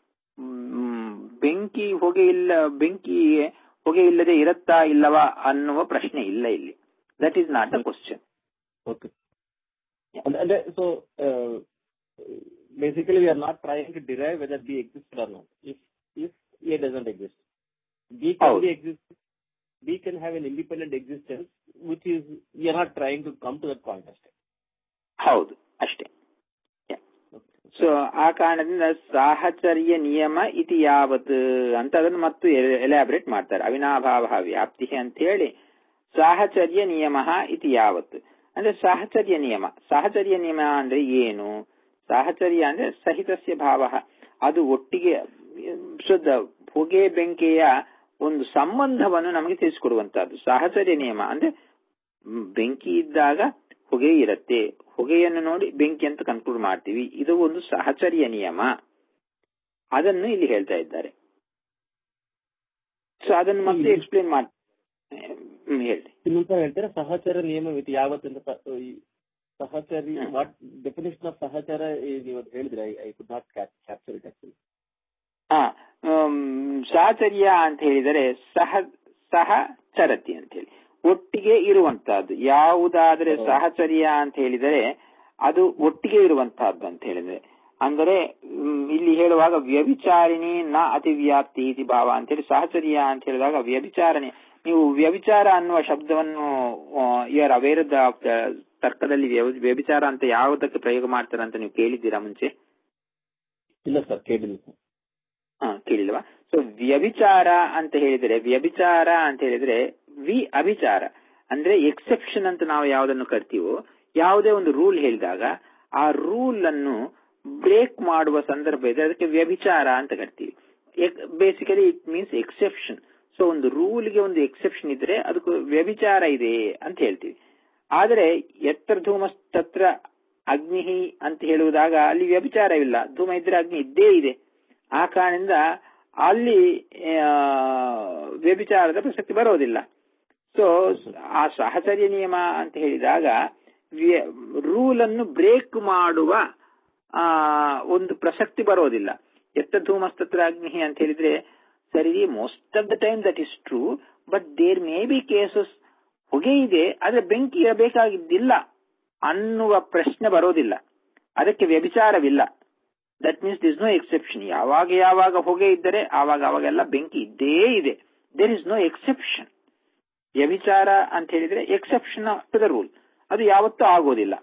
[SPEAKER 1] ಬೆಂಕಿ ಹೊಗೆ ಇಲ್ಲದೆ ಇರುತ್ತಾ ಇಲ್ಲವಾ ಅನ್ನುವ ಪ್ರಶ್ನೆ ಇಲ್ಲ ಇಲ್ಲಿ. That is not the question.
[SPEAKER 2] Okay. Yeah. So basically we are not trying to derive whether B exists or not. If A doesn't exist, B can be exist. B can have an independent existence, which is we are not trying to come to that point.
[SPEAKER 1] ಹೌದು, ಅಷ್ಟೇ. So ಆ ಕಾರಣದಿಂದ ಸಾಹಚರ್ಯ ನಿಯಮ ಇತಿ ಯಾವತ್ ಅಂತ ಅದನ್ನು ಮತ್ತು ಎಲಾಬ್ರೇಟ್ ಮಾಡ್ತಾರೆ. ಅವಿನಾಭಾವ ವ್ಯಾಪ್ತಿ ಅಂತ ಹೇಳಿ ಸಾಹಚರ್ಯ ನಿಯಮ ಇತಿ ಯಾವತ್ ಅಂದ್ರೆ ಸಾಹಚರ್ಯ ನಿಯಮ ಅಂದ್ರೆ ಏನು? ಸಾಹಚರ್ಯ ಅಂದ್ರೆ ಸಹಿತಸ್ಯ ಭಾವ, ಅದು ಒಟ್ಟಿಗೆ ಶುದ್ಧ ಹೊಗೆ ಬೆಂಕಿಯ ಒಂದು ಸಂಬಂಧವನ್ನು ನಮಗೆ ತಿಳಿಸಿಕೊಡುವಂತಹದ್ದು. ಸಾಹಚರ್ಯ ನಿಯಮ ಅಂದ್ರೆ ಬೆಂಕಿ ಇದ್ದಾಗ ಹೊಗೆ ಇರುತ್ತೆ, ಹೊಗೆಯನ್ನು ನೋಡಿ ಬೆಂಕಿ ಅಂತ ಕನ್ಕ್ಲೂಡ್ ಮಾಡ್ತೀವಿ. ಇದು ಒಂದು ಸಾಹಚರ್ಯ ನಿಯಮ, ಅದನ್ನು ಇಲ್ಲಿ ಹೇಳ್ತಾ ಇದ್ದಾರೆ. ಸೊ ಅದನ್ನು ಮತ್ತೆ ಎಕ್ಸ್ಪ್ಲೇನ್ ಮಾಡ್ತಾರೆ. ಹೇಳಿ
[SPEAKER 2] ಇನ್ನೊಂದ್ಸಲ ಹೇಳ್ತಾರೆ. ಸಹಚರ ನಿಯಮ ಯಾವತ್ತು ಅಂತ ಸಹಚರಿ, ವಾಟ್ ಡೆಫಿನೇಷನ್ ಆಫ್ ಸಹಚರ ನೀವು ಹೇಳಿದ್ರೆ I could not capture it actually.
[SPEAKER 1] ಸಾಹಚರ್ಯ ಅಂತ ಹೇಳಿದರೆ ಸಹಚರತಿ ಅಂತ ಹೇಳಿ ಒಟ್ಟಿಗೆ ಇರುವಂತಹದ್ದು. ಯಾವುದಾದ್ರೆ ಸಹಚರ್ಯ ಅಂತ ಹೇಳಿದರೆ ಅದು ಒಟ್ಟಿಗೆ ಇರುವಂತಹದ್ದು ಅಂತ ಹೇಳಿದ್ರೆ, ಅಂದರೆ ಇಲ್ಲಿ ಹೇಳುವಾಗ ವ್ಯಭಿಚಾರಿಣಿ ನ ಅತಿವ್ಯಾಪ್ತಿ ಇತಿ ಭಾವ ಅಂತ ಹೇಳಿ ಸಹಚರ್ಯ ಅಂತ ಹೇಳಿದಾಗ ವ್ಯಭಿಚಾರಣೆ, ನೀವು ವ್ಯಭಿಚಾರ ಅನ್ನುವ ಶಬ್ದವನ್ನು ಯು ಆರ್ ಅವೇರ್ ಆಫ್ ತರ್ಕದಲ್ಲಿ ವ್ಯಭಿಚಾರ ಅಂತ ಯಾವುದಕ್ಕೆ ಪ್ರಯೋಗ ಮಾಡ್ತಾರೆ ಅಂತ ನೀವು ಕೇಳಿದ್ದೀರಾ ಮುಂಚೆ?
[SPEAKER 2] ಇಲ್ಲ ಸರ್, ಕೇಳಿಲ್ಲ.
[SPEAKER 1] ಕೇಳಿಲ್ವಾ? ಸೊ ವ್ಯಭಿಚಾರ ಅಂತ ಹೇಳಿದ್ರೆ ಅಭಿಚಾರ ಅಂದ್ರೆ ಎಕ್ಸೆಪ್ಷನ್ ಅಂತ ನಾವು ಯಾವುದನ್ನು ಕರಿತೀವೋ, ಯಾವುದೇ ಒಂದು ರೂಲ್ ಹೇಳಿದಾಗ ಆ ರೂಲ್ ಅನ್ನು ಬ್ರೇಕ್ ಮಾಡುವ ಸಂದರ್ಭ ಇದೆ, ಅದಕ್ಕೆ ವ್ಯಭಿಚಾರ ಅಂತ ಕರಿತೀವಿ. Basically it means exception. So ಒಂದು ರೂಲ್ಗೆ ಒಂದು ಎಕ್ಸೆಪ್ಷನ್ ಇದ್ರೆ ಅದಕ್ಕೆ ವ್ಯಭಿಚಾರ ಇದೆ ಅಂತ ಹೇಳ್ತೀವಿ. ಆದರೆ ಎತ್ತರ ಧೂಮಸ್ತತ್ರ ಅಗ್ನಿ ಅಂತ ಹೇಳುವುದಾಗ ಅಲ್ಲಿ ವ್ಯಭಿಚಾರವಿಲ್ಲ. ಧೂಮ ಇದ್ರೆ ಅಗ್ನಿ ಇದ್ದೇ ಇದೆ. ಆ ಕಾರಣದಿಂದ ಅಲ್ಲಿ ವ್ಯಭಿಚಾರದ ಪ್ರಸಕ್ತಿ ಬರೋದಿಲ್ಲ. ಸೊ ಆ ಸಹಚರ್ಯ ನಿಯಮ ಅಂತ ಹೇಳಿದಾಗ ರೂಲ್ ಅನ್ನು ಬ್ರೇಕ್ ಮಾಡುವ ಒಂದು ಪ್ರಸಕ್ತಿ ಬರೋದಿಲ್ಲ. ಎತ್ತ ಧೂಮಸ್ತತ್ರ ಅಗ್ನಿ ಅಂತ ಹೇಳಿದ್ರೆ ಸರಿ, most of the time that is true, but there may be cases ಹೊಗೆ ಇದೆ ಆದ್ರೆ ಬೆಂಕಿ ಇರಬೇಕಾಗಿದ್ದಿಲ್ಲ ಅನ್ನುವ ಪ್ರಶ್ನೆ ಬರೋದಿಲ್ಲ. ಅದಕ್ಕೆ ವ್ಯಭಿಚಾರವಿಲ್ಲ. That means this no exception. ಯಾವಾಗ ಹೊಗೆ ಇದ್ದರೆ ಆವಾಗೆಲ್ಲ ಬೆಂಕಿ ಇದ್ದೇ ಇದೆ. There is no exception. ವ್ಯಭಿಚಾರ ಅಂತ ಹೇಳಿದ್ರೆ ಎಕ್ಸೆಪ್ಷನ್ ಟು ದ ರೂಲ್, ಅದು ಯಾವತ್ತೂ ಆಗೋದಿಲ್ಲ.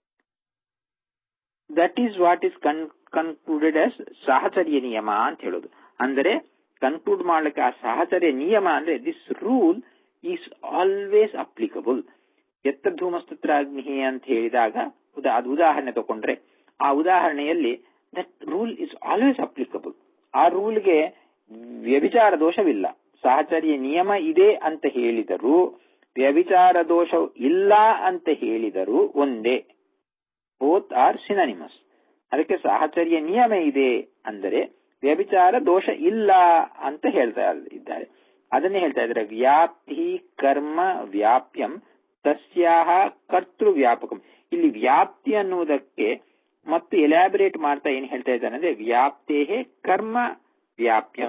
[SPEAKER 1] That is what is concluded as ಸಾಹಚರ್ಯ ನಿಯಮ ಅಂತ ಹೇಳೋದು. ಅಂದರೆ ಕನ್ಕ್ಲೂಡ್ ಮಾಡ್ಲಿಕ್ಕೆ ಆ ಸಾಹಚರ್ಯ ನಿಯಮ ಅಂದ್ರೆ this rule is always applicable. ಎತ್ತ ಧೂಮಸ್ತತ್ರ ಅಗ್ನಿ ಅಂತ ಹೇಳಿದಾಗ ಅದು ಉದಾಹರಣೆ ತಗೊಂಡ್ರೆ, ಆ ಉದಾಹರಣೆಯಲ್ಲಿ that rule is always applicable. ಆ ರೂಲ್ಗೆ ವ್ಯಭಿಚಾರ ದೋಷವಿಲ್ಲ. ಸಾಹಚರ್ಯ ನಿಯಮ ಇದೆ ಅಂತ ಹೇಳಿದರೂ ವ್ಯಭಿಚಾರ ದೋಷ ಇಲ್ಲ ಅಂತ ಹೇಳಿದರೂ ಒಂದೇ. Both are synonymous. ಅದಕ್ಕೆ ಸಾಹಚರ್ಯ ನಿಯಮ ಇದೆ ಅಂದರೆ ವ್ಯಭಿಚಾರ ದೋಷ ಇಲ್ಲ ಅಂತ ಹೇಳ್ತಾ ಇದ್ದಾರೆ. ಅದನ್ನೇ ಹೇಳ್ತಾ ಇದ್ದಾರೆ, ವ್ಯಾಪ್ತಿ ಕರ್ಮ ವ್ಯಾಪ್ಯಂ ತಸ್ಯಾಹ ಕರ್ತೃ ವ್ಯಾಪಕಂ. ಇಲ್ಲಿ ವ್ಯಾಪ್ತಿ ಅನ್ನುವುದಕ್ಕೆ ಮತ್ತು ಎಲಾಬರೇಟ್ ಮಾಡ್ತಾ ಏನ್ ಹೇಳ್ತಾ ಇದ್ದಾನೆ ಅಂದ್ರೆ ವ್ಯಾಪ್ತೇ ಕರ್ಮ ವ್ಯಾಪ್ಯಂ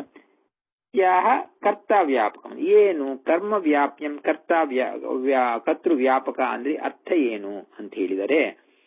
[SPEAKER 1] ಕರ್ತ ವ್ಯಾಪಕಂ. ಏನು ಕರ್ಮ ವ್ಯಾಪ್ಯಂ ಕರ್ತೃ ವ್ಯಾಪಕ ಅಂದ್ರೆ ಅರ್ಥ ಏನು ಅಂತ ಹೇಳಿದರೆ,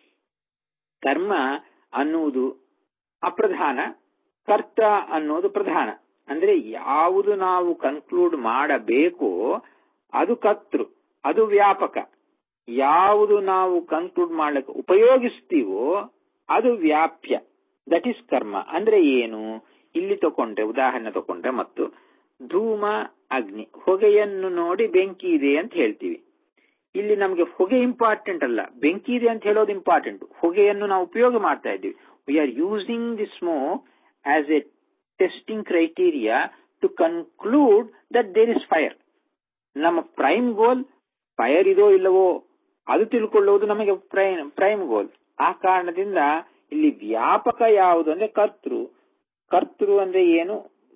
[SPEAKER 1] ಕರ್ಮ ಅನ್ನುವುದು ಅಪ್ರಧಾನ, ಕರ್ತ ಅನ್ನೋದು ಪ್ರಧಾನ. ಅಂದ್ರೆ ಯಾವುದು ನಾವು ಕನ್ಕ್ಲೂಡ್ ಮಾಡಬೇಕೋ ಅದು ಕರ್ತೃ, ಅದು ವ್ಯಾಪಕ. ಯಾವುದು ನಾವು ಕನ್ಕ್ಲೂಡ್ ಮಾಡ್ಲಿಕ್ಕೆ ಉಪಯೋಗಿಸ್ತೀವೋ ಅದು ವ್ಯಾಪ್ಯ, ದಟ್ ಈಸ್ ಕರ್ಮ. ಅಂದ್ರೆ ಏನು, ಇಲ್ಲಿ ತಕೊಂಡ್ರೆ ಉದಾಹರಣೆ ತಕೊಂಡ್ರೆ, ಮತ್ತು ಧೂಮ ಅಗ್ನಿ, ಹೊಗೆಯನ್ನು ನೋಡಿ ಬೆಂಕಿ ಇದೆ ಅಂತ ಹೇಳ್ತೀವಿ. ಇಲ್ಲಿ ನಮಗೆ ಹೊಗೆ ಇಂಪಾರ್ಟೆಂಟ್ ಅಲ್ಲ, ಬೆಂಕಿ ಇದೆ ಅಂತ ಹೇಳೋದು ಇಂಪಾರ್ಟೆಂಟ್. ಹೊಗೆಯನ್ನು ನಾವು ಉಪಯೋಗ ಮಾಡ್ತಾ ಇದ್ದೀವಿ. We are using the smoke as a testing criteria to conclude that there is fire. ನಮ್ಮ ಪ್ರೈಮ್ ಗೋಲ್ ಫೈರ್ ಇದೋ ಇಲ್ಲವೋ ಅದು ತಿಳ್ಕೊಳ್ಳುವುದು ನಮಗೆ ಪ್ರೈಮ್ ಗೋಲ್. ಆ ಕಾರಣದಿಂದ ಇಲ್ಲಿ ವ್ಯಾಪಕ ಯಾವುದು ಅಂದ್ರೆ ಕರ್ತೃ. ಕರ್ತೃ ಅಂದ್ರೆ ಏನು,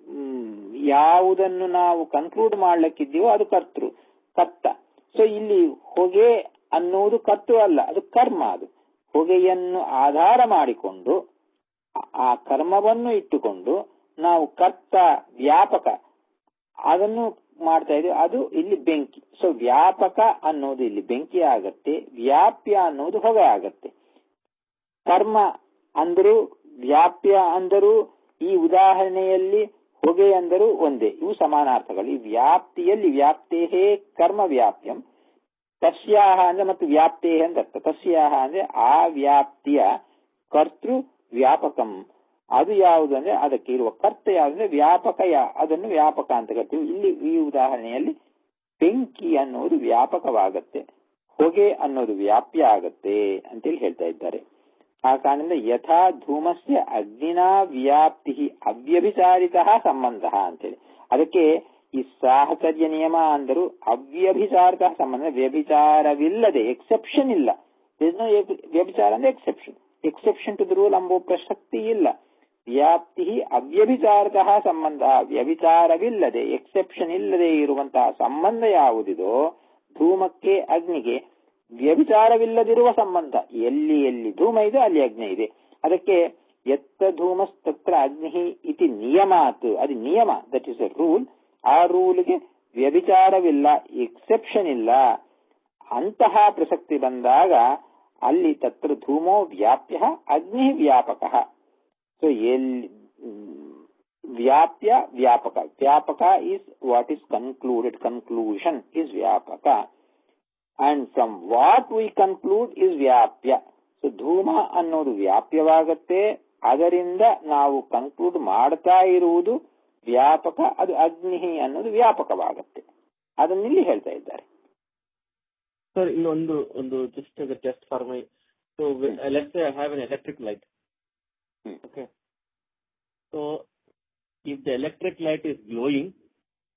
[SPEAKER 1] ಯಾವುದನ್ನು ನಾವು ಕನ್ಕ್ಲೂಡ್ ಮಾಡ್ಲಿಕ್ಕಿದ್ದೀವೋ ಅದು ಕರ್ತೃ, ಕರ್ತ. ಸೊ ಇಲ್ಲಿ ಹೊಗೆ ಅನ್ನುವುದು ಕರ್ತೃ ಅಲ್ಲ, ಅದು ಕರ್ಮ. ಅದು ಹೊಗೆಯನ್ನು ಆಧಾರ ಮಾಡಿಕೊಂಡು ಆ ಕರ್ಮವನ್ನು ಇಟ್ಟುಕೊಂಡು ನಾವು ಕರ್ತ ವ್ಯಾಪಕ ಅದನ್ನು ಮಾಡ್ತಾ ಇದ್ದೀವಿ, ಅದು ಇಲ್ಲಿ ಬೆಂಕಿ. ಸೊ ವ್ಯಾಪಕ ಅನ್ನೋದು ಇಲ್ಲಿ ಬೆಂಕಿ ಆಗತ್ತೆ, ವ್ಯಾಪ್ಯ ಅನ್ನೋದು ಹೊಗೆ ಆಗತ್ತೆ. ಕರ್ಮ ಅಂದರೂ ವ್ಯಾಪ್ಯ ಅಂದರೂ ಈ ಉದಾಹರಣೆಯಲ್ಲಿ ಹೊಗೆ ಅಂದರೂ ಒಂದೇ, ಇವು ಸಮಾನಾರ್ಥಗಳು. ಈ ವ್ಯಾಪ್ತಿಯಲ್ಲಿ ವ್ಯಾಪ್ತೇ ಕರ್ಮ ವ್ಯಾಪ್ಯಂ ತಸ್ಯಾಹ ಅಂದ್ರೆ ಮತ್ತು ವ್ಯಾಪ್ತೇ ಅಂತ ಅರ್ಥ. ತಸ್ಯಾಹ ಅಂದ್ರೆ ಆ ವ್ಯಾಪ್ತಿಯ ಕರ್ತೃ ವ್ಯಾಪಕಂ, ಅದು ಯಾವುದು ಅಂದ್ರೆ ಅದಕ್ಕೆ ಇರುವ ಕರ್ತ ಯಾವುದಂದ್ರೆ ವ್ಯಾಪಕ, ಅದನ್ನು ವ್ಯಾಪಕ ಅಂತ ಕರಿತೀವಿ. ಇಲ್ಲಿ ಈ ಉದಾಹರಣೆಯಲ್ಲಿ ಬೆಂಕಿ ಅನ್ನೋದು ವ್ಯಾಪಕವಾಗತ್ತೆ, ಹೊಗೆ ಅನ್ನೋದು ವ್ಯಾಪ್ಯ ಆಗತ್ತೆ ಅಂತೇಳಿ ಹೇಳ್ತಾ ಇದ್ದಾರೆ. ಆ ಕಾರಣದಿಂದ ಯಥಾ ಧೂಮಸ್ಯ ಅಗ್ನಿನಾ ವ್ಯಾಪ್ತಿ ಅವ್ಯಭಿಚಾರಿತ ಸಂಬಂಧ ಅಂತೇಳಿ. ಅದಕ್ಕೆ ಈ ಸಾಹಚರ್ಯ ನಿಯಮ ಅಂದರೂ ಅವ್ಯಭಿಚಾರಿತ ಸಂಬಂಧ, ವ್ಯಭಿಚಾರವಿಲ್ಲದೆ, ಎಕ್ಸೆಪ್ಷನ್ ಇಲ್ಲ. ವ್ಯಭಿಚಾರ ಅಂದ್ರೆ exception, exception to the rule ಎಂಬ ಪ್ರಸಕ್ತಿ ಇಲ್ಲ. ವ್ಯಾಪ್ತಿ ಅವ್ಯಭಿಚಾರಿತ ಸಂಬಂಧ, ವ್ಯಭಿಚಾರವಿಲ್ಲದೆ, ಎಕ್ಸೆಪ್ಷನ್ ಇಲ್ಲದೆ ಇರುವಂತಹ ಸಂಬಂಧ ಯಾವುದಿದೋ ಧೂಮಕ್ಕೆ ಅಗ್ನಿಗೆ ವ್ಯಭಿಚಾರವಿಲ್ಲದಿರುವ ಸಂಬಂಧ. ಎಲ್ಲಿ ಎಲ್ಲಿ ಧೂಮ ಇದೆ ಅಲ್ಲಿ ಅಗ್ನಿ ಇದೆ. ಅದಕ್ಕೆ ಎತ್ತ ಧೂಮಸ್ತತ್ರ ಅಗ್ನಿ ಇತಿ ನಿಯಮಾತ್, ಅದು ನಿಯಮ, ದಟ್ ಇಸ್ ಎ ರೂಲ್. ಆ ರೂಲ್ಗೆ ವ್ಯಭಿಚಾರವಿಲ್ಲ, ಎಕ್ಸೆಪ್ಷನ್ ಇಲ್ಲ. ಅಂತಹ ಪ್ರಸಕ್ತಿ ಬಂದಾಗ ಅಲ್ಲಿ ತತ್ರ ಧೂಮೋ ವ್ಯಾಪ್ಯ ಅಗ್ನಿ ವ್ಯಾಪಕ. ಸೊ ಎಲ್ಲಿ ವ್ಯಾಪ್ಯ ವ್ಯಾಪಕ, ವ್ಯಾಪಕ is what is concluded, conclusion is ವ್ಯಾಪಕ. And from what we conclude is ವ್ಯಾಪ್ಯ. ಸೊ ಧೂಮ ಅನ್ನೋದು ವ್ಯಾಪ್ಯವಾಗತ್ತೆ, ಅದರಿಂದ ನಾವು ಕನ್ಕ್ಲೂಡ್ ಮಾಡ್ತಾ ಇರುವುದು ವ್ಯಾಪಕ, ಅದು ಅಗ್ನಿ ಅನ್ನೋದು ವ್ಯಾಪಕವಾಗತ್ತೆ. ಅದನ್ನಿಲ್ಲಿ ಹೇಳ್ತಾ ಇದ್ದಾರೆ.
[SPEAKER 2] ಸರ್ ಇನ್ನೊಂದು just for my, so let's say I have an electric light. Okay. So if the electric light is glowing,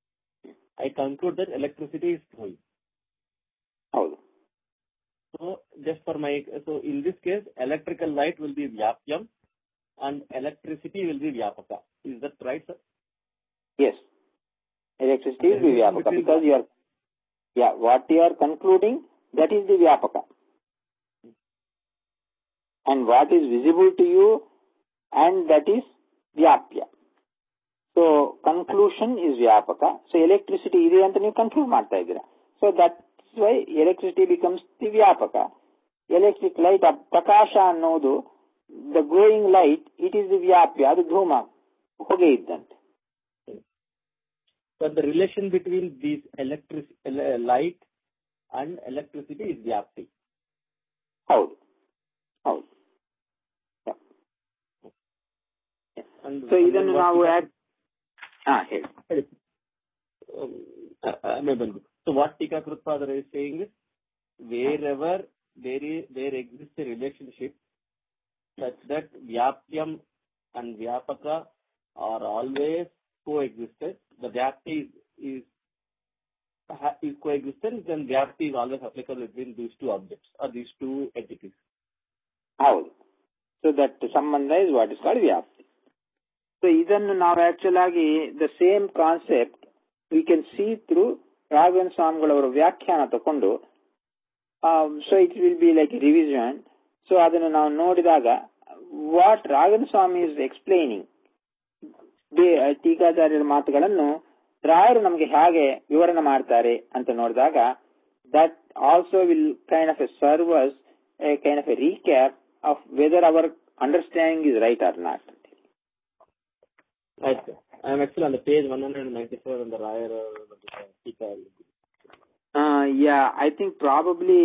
[SPEAKER 2] I conclude that electricity is flowing.
[SPEAKER 1] ಹೌದು.
[SPEAKER 2] So just for my, so in this case, electrical light will be Vyapyam and electricity will be Vyapaka. Is that right, sir?
[SPEAKER 1] Yes. Electricity will be Vyapaka because you are, what you are concluding, that is the Vyapaka. And what is visible to you, and that is Vyapya. So, conclusion is Vyapaka. So, electricity ಇದೆ ಅಂತ ನೀವು conclude ಮಾಡ್ತಾ ಇದ್ದೀರಾ. So, that's why electricity becomes the Vyapaka. Electric light, ಪ್ರಕಾಶ ಅನ್ನೋದು, the glowing light, it is the Vyapya, ಅದು ಧೂಮ, ಹೊಗೆ ಇದ್ದಂತೆ.
[SPEAKER 2] So, the relation between these light and electricity is Vyapti.
[SPEAKER 1] ಹೌದು. ಸೊ ಇದನ್ನು ನಾವು ಹೇಳಿ.
[SPEAKER 2] So what Tika Krutpadara is saying is, wherever there exists a relationship such that Vyapyam and Vyapaka are always coexisted, the Vyapti is coexistent, then Vyapti is always applicable between these two objects or these two entities.
[SPEAKER 1] ಹೌದು. So that ಸಂಬಂಧ is what is called Vyapti. So ಇದನ್ನು ನಾವು actual ಆಗಿ the same concept we can see through Raghavendra ಸ್ವಾಮಿಗಳವರ ವ್ಯಾಖ್ಯಾನ ತಕೊಂಡು, so it will be like a revision. So ಅದನ್ನು ನಾವು ನೋಡಿದಾಗ what Raghavendra Swami is explaining, ಟೀಕಾಚಾರ್ಯರ ಮಾತುಗಳನ್ನು ರಾಯರು ನಮಗೆ ಹೇಗೆ ವಿವರಣೆ ಮಾಡ್ತಾರೆ ಅಂತ ನೋಡಿದಾಗ, that also will kind of serve us a kind of a recap of whether our understanding is right or not.
[SPEAKER 2] Right, sir. I am actually on the page 194 on the Raya Tika.
[SPEAKER 1] Yeah, I think probably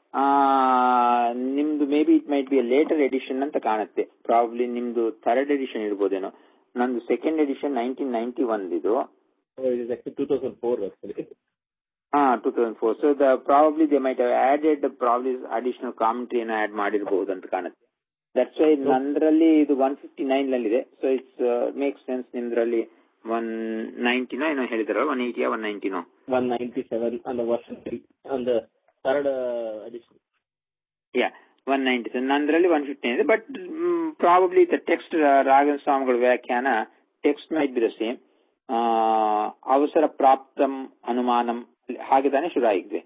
[SPEAKER 1] ನಿಮ್ದು maybe it might be a later edition ಅಂತ ಕಾಣುತ್ತೆ. Probably ನಿಮ್ದು third edition ಇರ್ಬೋದೇನೋ. ನಂದು second edition 1991 ಇದು.
[SPEAKER 2] It is actually 2004 actually.
[SPEAKER 1] 2004. So probably they might have added probably additional commentary ಅನ್ನು add ಮಾಡಿರಬಹುದು ಅಂತ ಕಾಣುತ್ತೆ. That's why ನಂದ್ರಲ್ಲಿ ಇದು 159 ನಲ್ಲಿದೆ. So it's makes sense. ನಿಮ್ದ್ರಲ್ಲಿ 199 ಹೇಳಿದಾರ, 180 190
[SPEAKER 2] 197 on the version 3 on the third edition. Yeah,
[SPEAKER 1] 197. ನಂದ್ರಲ್ಲಿ 159 ಇದೆ. But probably the text Raghavendra ಸ್ವಾಮಿಗಳ ವ್ಯಾಖ್ಯಾನ text might be the same. ಅವಸರ ಪ್ರಾಪ್ತಂ ಅನುಮಾನಂ ಹಾಗೆ ತಾನೇ ಶುರು ಆಗಿದೆ.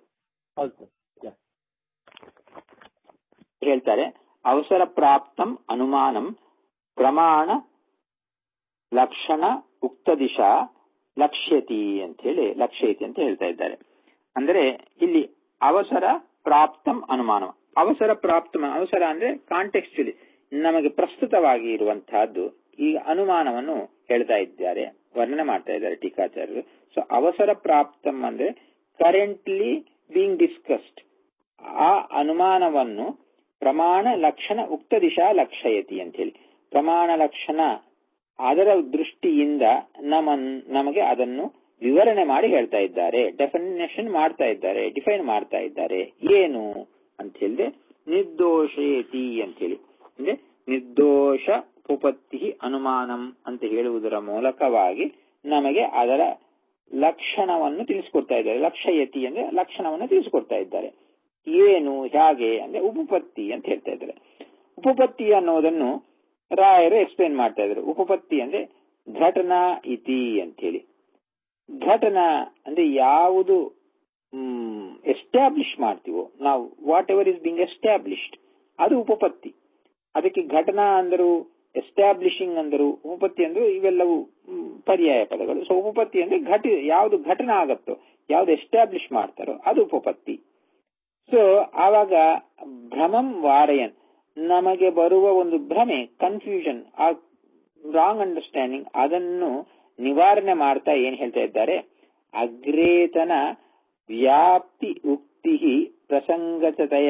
[SPEAKER 1] ಹೇಳ್ತಾರೆ, ಅವಸರ ಪ್ರಾಪ್ತಂ ಅನುಮಾನಂ ಪ್ರಮಾಣ ಲಕ್ಷಣ ಉಕ್ತ ದಿಶಾ ಲಕ್ಷ್ಯತಿ ಅಂತ ಹೇಳ್ತಾ ಇದ್ದಾರೆ. ಅಂದರೆ ಇಲ್ಲಿ ಅವಸರ ಪ್ರಾಪ್ತಂ ಅನುಮಾನ, ಅವಸರ ಅಂದ್ರೆ ಕಾಂಟೆಕ್ಸ್ಚುಲಿ ನಮಗೆ ಪ್ರಸ್ತುತವಾಗಿ ಇರುವಂತಹದ್ದು. ಈ ಅನುಮಾನವನ್ನು ಹೇಳ್ತಾ ಇದ್ದಾರೆ, ವರ್ಣನೆ ಮಾಡ್ತಾ ಇದ್ದಾರೆ ಟೀಕಾಚಾರ್ಯರು. ಸೊ ಅವಸರ ಪ್ರಾಪ್ತಂ ಅಂದ್ರೆ ಕರೆಂಟ್ಲಿ ಬೀಂಗ್ ಡಿಸ್ಕಸ್ಡ್. ಆ ಅನುಮಾನವನ್ನು ಪ್ರಮಾಣ ಲಕ್ಷಣ ಉಕ್ತ ದಿಶಾ ಲಕ್ಷಯತಿ ಅಂತ ಹೇಳಿ, ಪ್ರಮಾಣ ಲಕ್ಷಣ ಅದರ ದೃಷ್ಟಿಯಿಂದ ನಮಗೆ ಅದನ್ನು ವಿವರಣೆ ಮಾಡಿ ಹೇಳ್ತಾ ಇದ್ದಾರೆ, ಡೆಫಿನೇಷನ್ ಮಾಡ್ತಾ ಇದ್ದಾರೆ, ಡಿಫೈನ್ ಮಾಡ್ತಾ ಇದ್ದಾರೆ. ಏನು ಅಂತ ಹೇಳಿದ್ರೆ ನಿರ್ದೋಷೇತಿ ಅಂತ ಹೇಳಿ, ಅಂದ್ರೆ ನಿರ್ದೋಷ ಉಪಪತ್ತಿ ಅನುಮಾನಂ ಅಂತ ಹೇಳುವುದರ ಮೂಲಕವಾಗಿ ನಮಗೆ ಅದರ ಲಕ್ಷಣವನ್ನು ತಿಳಿಸಿಕೊಡ್ತಾ ಇದ್ದಾರೆ. ಲಕ್ಷಯತಿ ಅಂದ್ರೆ ಲಕ್ಷಣವನ್ನು ತಿಳಿಸಿಕೊಡ್ತಾ ಇದ್ದಾರೆ. ಏನು ಹೇಗೆ ಅಂದ್ರೆ ಉಪಪತ್ತಿ ಅಂತ ಹೇಳ್ತಾ ಇದ್ದಾರೆ. ಉಪಪತ್ತಿ ಅನ್ನೋದನ್ನು ರಾಯರು ಎಕ್ಸ್ಪ್ಲೇನ್ ಮಾಡ್ತಾ ಇದ್ದಾರೆ. ಉಪಪತ್ತಿ ಅಂದ್ರೆ ಘಟನಾ ಇತಿ ಅಂತ ಹೇಳಿ. ಘಟನಾ ಅಂದ್ರೆ ಯಾವುದು ಎಸ್ಟಾಬ್ಲಿಷ್ ಮಾಡ್ತೀವೋ ನಾವು, whatever is being established, ಅದು ಉಪಪತ್ತಿ. ಅದಕ್ಕೆ ಘಟನಾ ಅಂದರು, ಎಸ್ಟಾಬ್ಲಿಷಿಂಗ್ ಅಂದರು, ಉಪಪತ್ತಿ ಅಂದ್ರು, ಇವೆಲ್ಲವೂ ಪರ್ಯಾಯ ಪದಗಳು. ಸೊ ಉಪಪತ್ತಿ ಅಂದ್ರೆ ಯಾವುದು ಘಟನಾ ಆಗತ್ತೋ, ಯಾವ್ದು ಎಸ್ಟಾಬ್ಲಿಷ್ ಮಾಡ್ತಾರೋ ಅದು ಉಪಪತ್ತಿ. ಸೊ ಆವಾಗ ಭ್ರಮಂ ವಾರಯನ್, ನಮಗೆ ಬರುವ ಒಂದು ಭ್ರಮೆ, ಕನ್ಫ್ಯೂಷನ್, ಆ ರಾಂಗ್ ಅಂಡರ್ಸ್ಟ್ಯಾಂಡಿಂಗ್, ಅದನ್ನು ನಿವಾರಣೆ ಮಾಡ್ತಾ ಏನ್ ಹೇಳ್ತಾ ಇದ್ದಾರೆ, ಅಗ್ರೇತನ ವ್ಯಾಪ್ತಿ ಉಕ್ತಿ ಪ್ರಸಂಗತಯ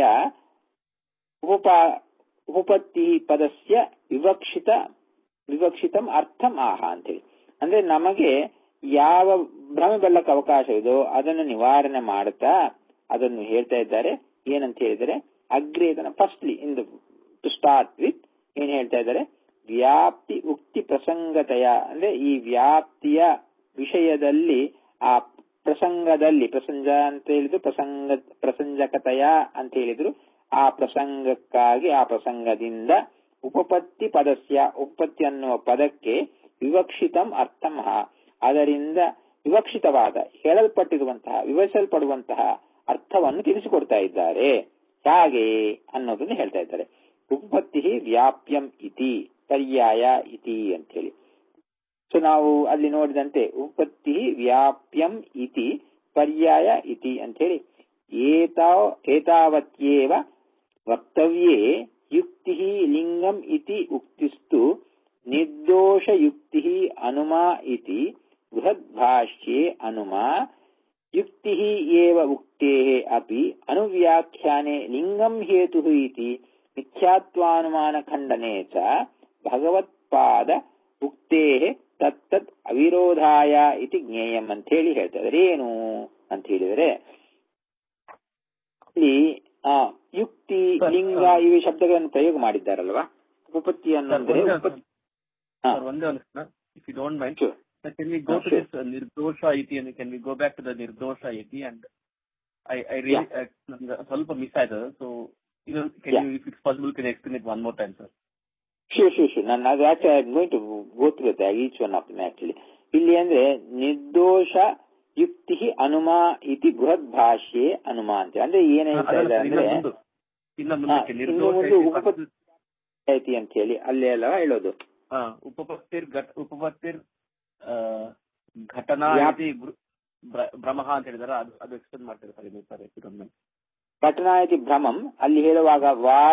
[SPEAKER 1] ಉಪಪತ್ತಿ ಪದಸ್ಯ ವಿವಕ್ಷಿತಂ ಅರ್ಥಂ ಆಹ ಅಂತೇಳಿ. ಅಂದ್ರೆ ನಮಗೆ ಯಾವ ಭ್ರಮೆ ಬರಲಿಕ್ಕೆ ಅವಕಾಶವಿದೋ ಅದನ್ನು ನಿವಾರಣೆ ಮಾಡುತ್ತಾ ಅದನ್ನು ಹೇಳ್ತಾ ಇದ್ದಾರೆ. ಏನಂತ ಹೇಳಿದರೆ ಅಗ್ರೇತನ, firstly in to start with ಏನ್ ಹೇಳ್ತಾ ಇದ್ದಾರೆ, ವ್ಯಾಪ್ತಿ ಉಕ್ತಿ ಪ್ರಸಂಗತಯ, ಅಂದ್ರೆ ಈ ವ್ಯಾಪ್ತಿಯ ವಿಷಯದಲ್ಲಿ, ಆ ಪ್ರಸಂಗದಲ್ಲಿ, ಪ್ರಸಂಗ ಅಂತ ಹೇಳಿದ್ರು, ಪ್ರಸಂಜಕತಯ ಅಂತ ಹೇಳಿದ್ರು, ಆ ಪ್ರಸಂಗಕ್ಕಾಗಿ ಆ ಪ್ರಸಂಗದಿಂದ ಉಪಪತ್ತಿ ಪದಸ್ಯ ಉಪಪತ್ತಿ ಅನ್ನುವ ಪದಕ್ಕೆ ವಿವಕ್ಷಿತಂ ಅರ್ಥಂ ಅದರಿಂದ ವಿವಕ್ಷಿತವಾದ ಹೇಳಲ್ಪಟ್ಟಿರುವಂತಹ ವಿವರಿಸಲ್ಪಡುವಂತಹ ಅರ್ಥವನ್ನು ತಿಳಿಸಿಕೊಡ್ತಾ ಇದ್ದಾರೆ. ಹೇಗೆ ಅನ್ನೋದನ್ನು ಹೇಳ್ತಾ ಇದ್ದಾರೆ. ಉಪಪತ್ತಿ ವ್ಯಾಪ್ಯಂ ಇತಿ ಪರ್ಯಾಯ ಇತಿ ಅಂತ ಹೇಳಿ. ಸೊ ನಾವು ಅಲ್ಲಿ ನೋಡಿದಂತೆ ಉಪಪತ್ತಿ ವ್ಯಾಪ್ಯಂ ಇತಿ ಪರ್ಯಾಯ ಇತಿ ಅಂತ ಹೇಳಿ ಏತಾವತ್ಯೇವ ವಕ್ತವ್ಯೇ ಯುಕ್ತಿ ಲಿಂಗಂ ಇತಿ ಉಕ್ತಿಸ್ತು ನಿರ್ದೋಷ ಯುಕ್ತಿ ಅನುಮಾ ಇತಿ ಬೃಹದ್ಭಾಷ್ಯೆ ಅನುಮಾ ಯುಕ್ತಿ ಏವ ಉಕ್ತೇಃ ಅಪಿ ಅನುವ್ಯಾಖ್ಯಾನೆ ಲಿಂಗಂ ಹೇತುಃ ಇತಿ ಮಿಥ್ಯಾತ್ವಾನುಮಾನ ಖಂಡನೆ ಚ ಭಗವತ್ಪಾದ ಉಕ್ತೇಃ ತತ್ತದ್ ಅವಿರೋಧಾಯ ಇತಿ ಜ್ಞೇಯಂ ಅಂತ ಹೇಳಿ ಹೇಳ್ತಾರೆ. ಏನು ಅಂತ ಹೇಳಿದರೆ ಇಲ್ಲಿ ಯುಕ್ತಿ ಲಿಂಗ ಇವೆ ಶಬ್ದಗಳನ್ನು ಪ್ರಯೋಗ ಮಾಡಿದ್ದಾರಲ್ವಾ. ಉಪಪತ್ತಿ ಅನ್ನೋದ್ರೆ
[SPEAKER 2] if you don't mind, can we go to this nirdosha iti and can we go back to the nirdosha iti and I really ಸ್ವಲ್ಪ ಮಿಸ್ ಆಯ್ತು. So can you, if it's possible, can you explain it one more time, sir?
[SPEAKER 1] Sure. ನಾನು ಅದು actually I'm going to go through each one of them actually. ಇಲ್ಲಿ ಅಂದ್ರೆ ನಿರ್ದೋಷ ಯುಕ್ತಿ ಅನುಮಾ ಇತಿ ಬೃಹದ್ ಭಾಷ್ಯೆ ಅನುಮಾ ಅಂತ ಅಂದ್ರೆ ಏನ್ ಹೇಳ್ತಾ ಇದೆ ಅಂದ್ರೆ ಉಪಪತ್ತಿ ಅಂತ ಹೇಳಿ ಅಲ್ಲಿ ಎಲ್ಲ ಹೇಳೋದು.
[SPEAKER 2] ಉಪಪತ್ತಿರ್ ಘಟನಾ ಭ್ರಮಃ ಅಂತ ಹೇಳಿದಾರೆ. ಅದು ಎಕ್ಸ್ಪ್ಲೇನ್ ಮಾಡ್ತಾರೆ ಸರ್.
[SPEAKER 1] ಘಟನಾ ಇತಿ ಭ್ರಮಂ ಅಲ್ಲಿ ಹೇಳುವಾಗ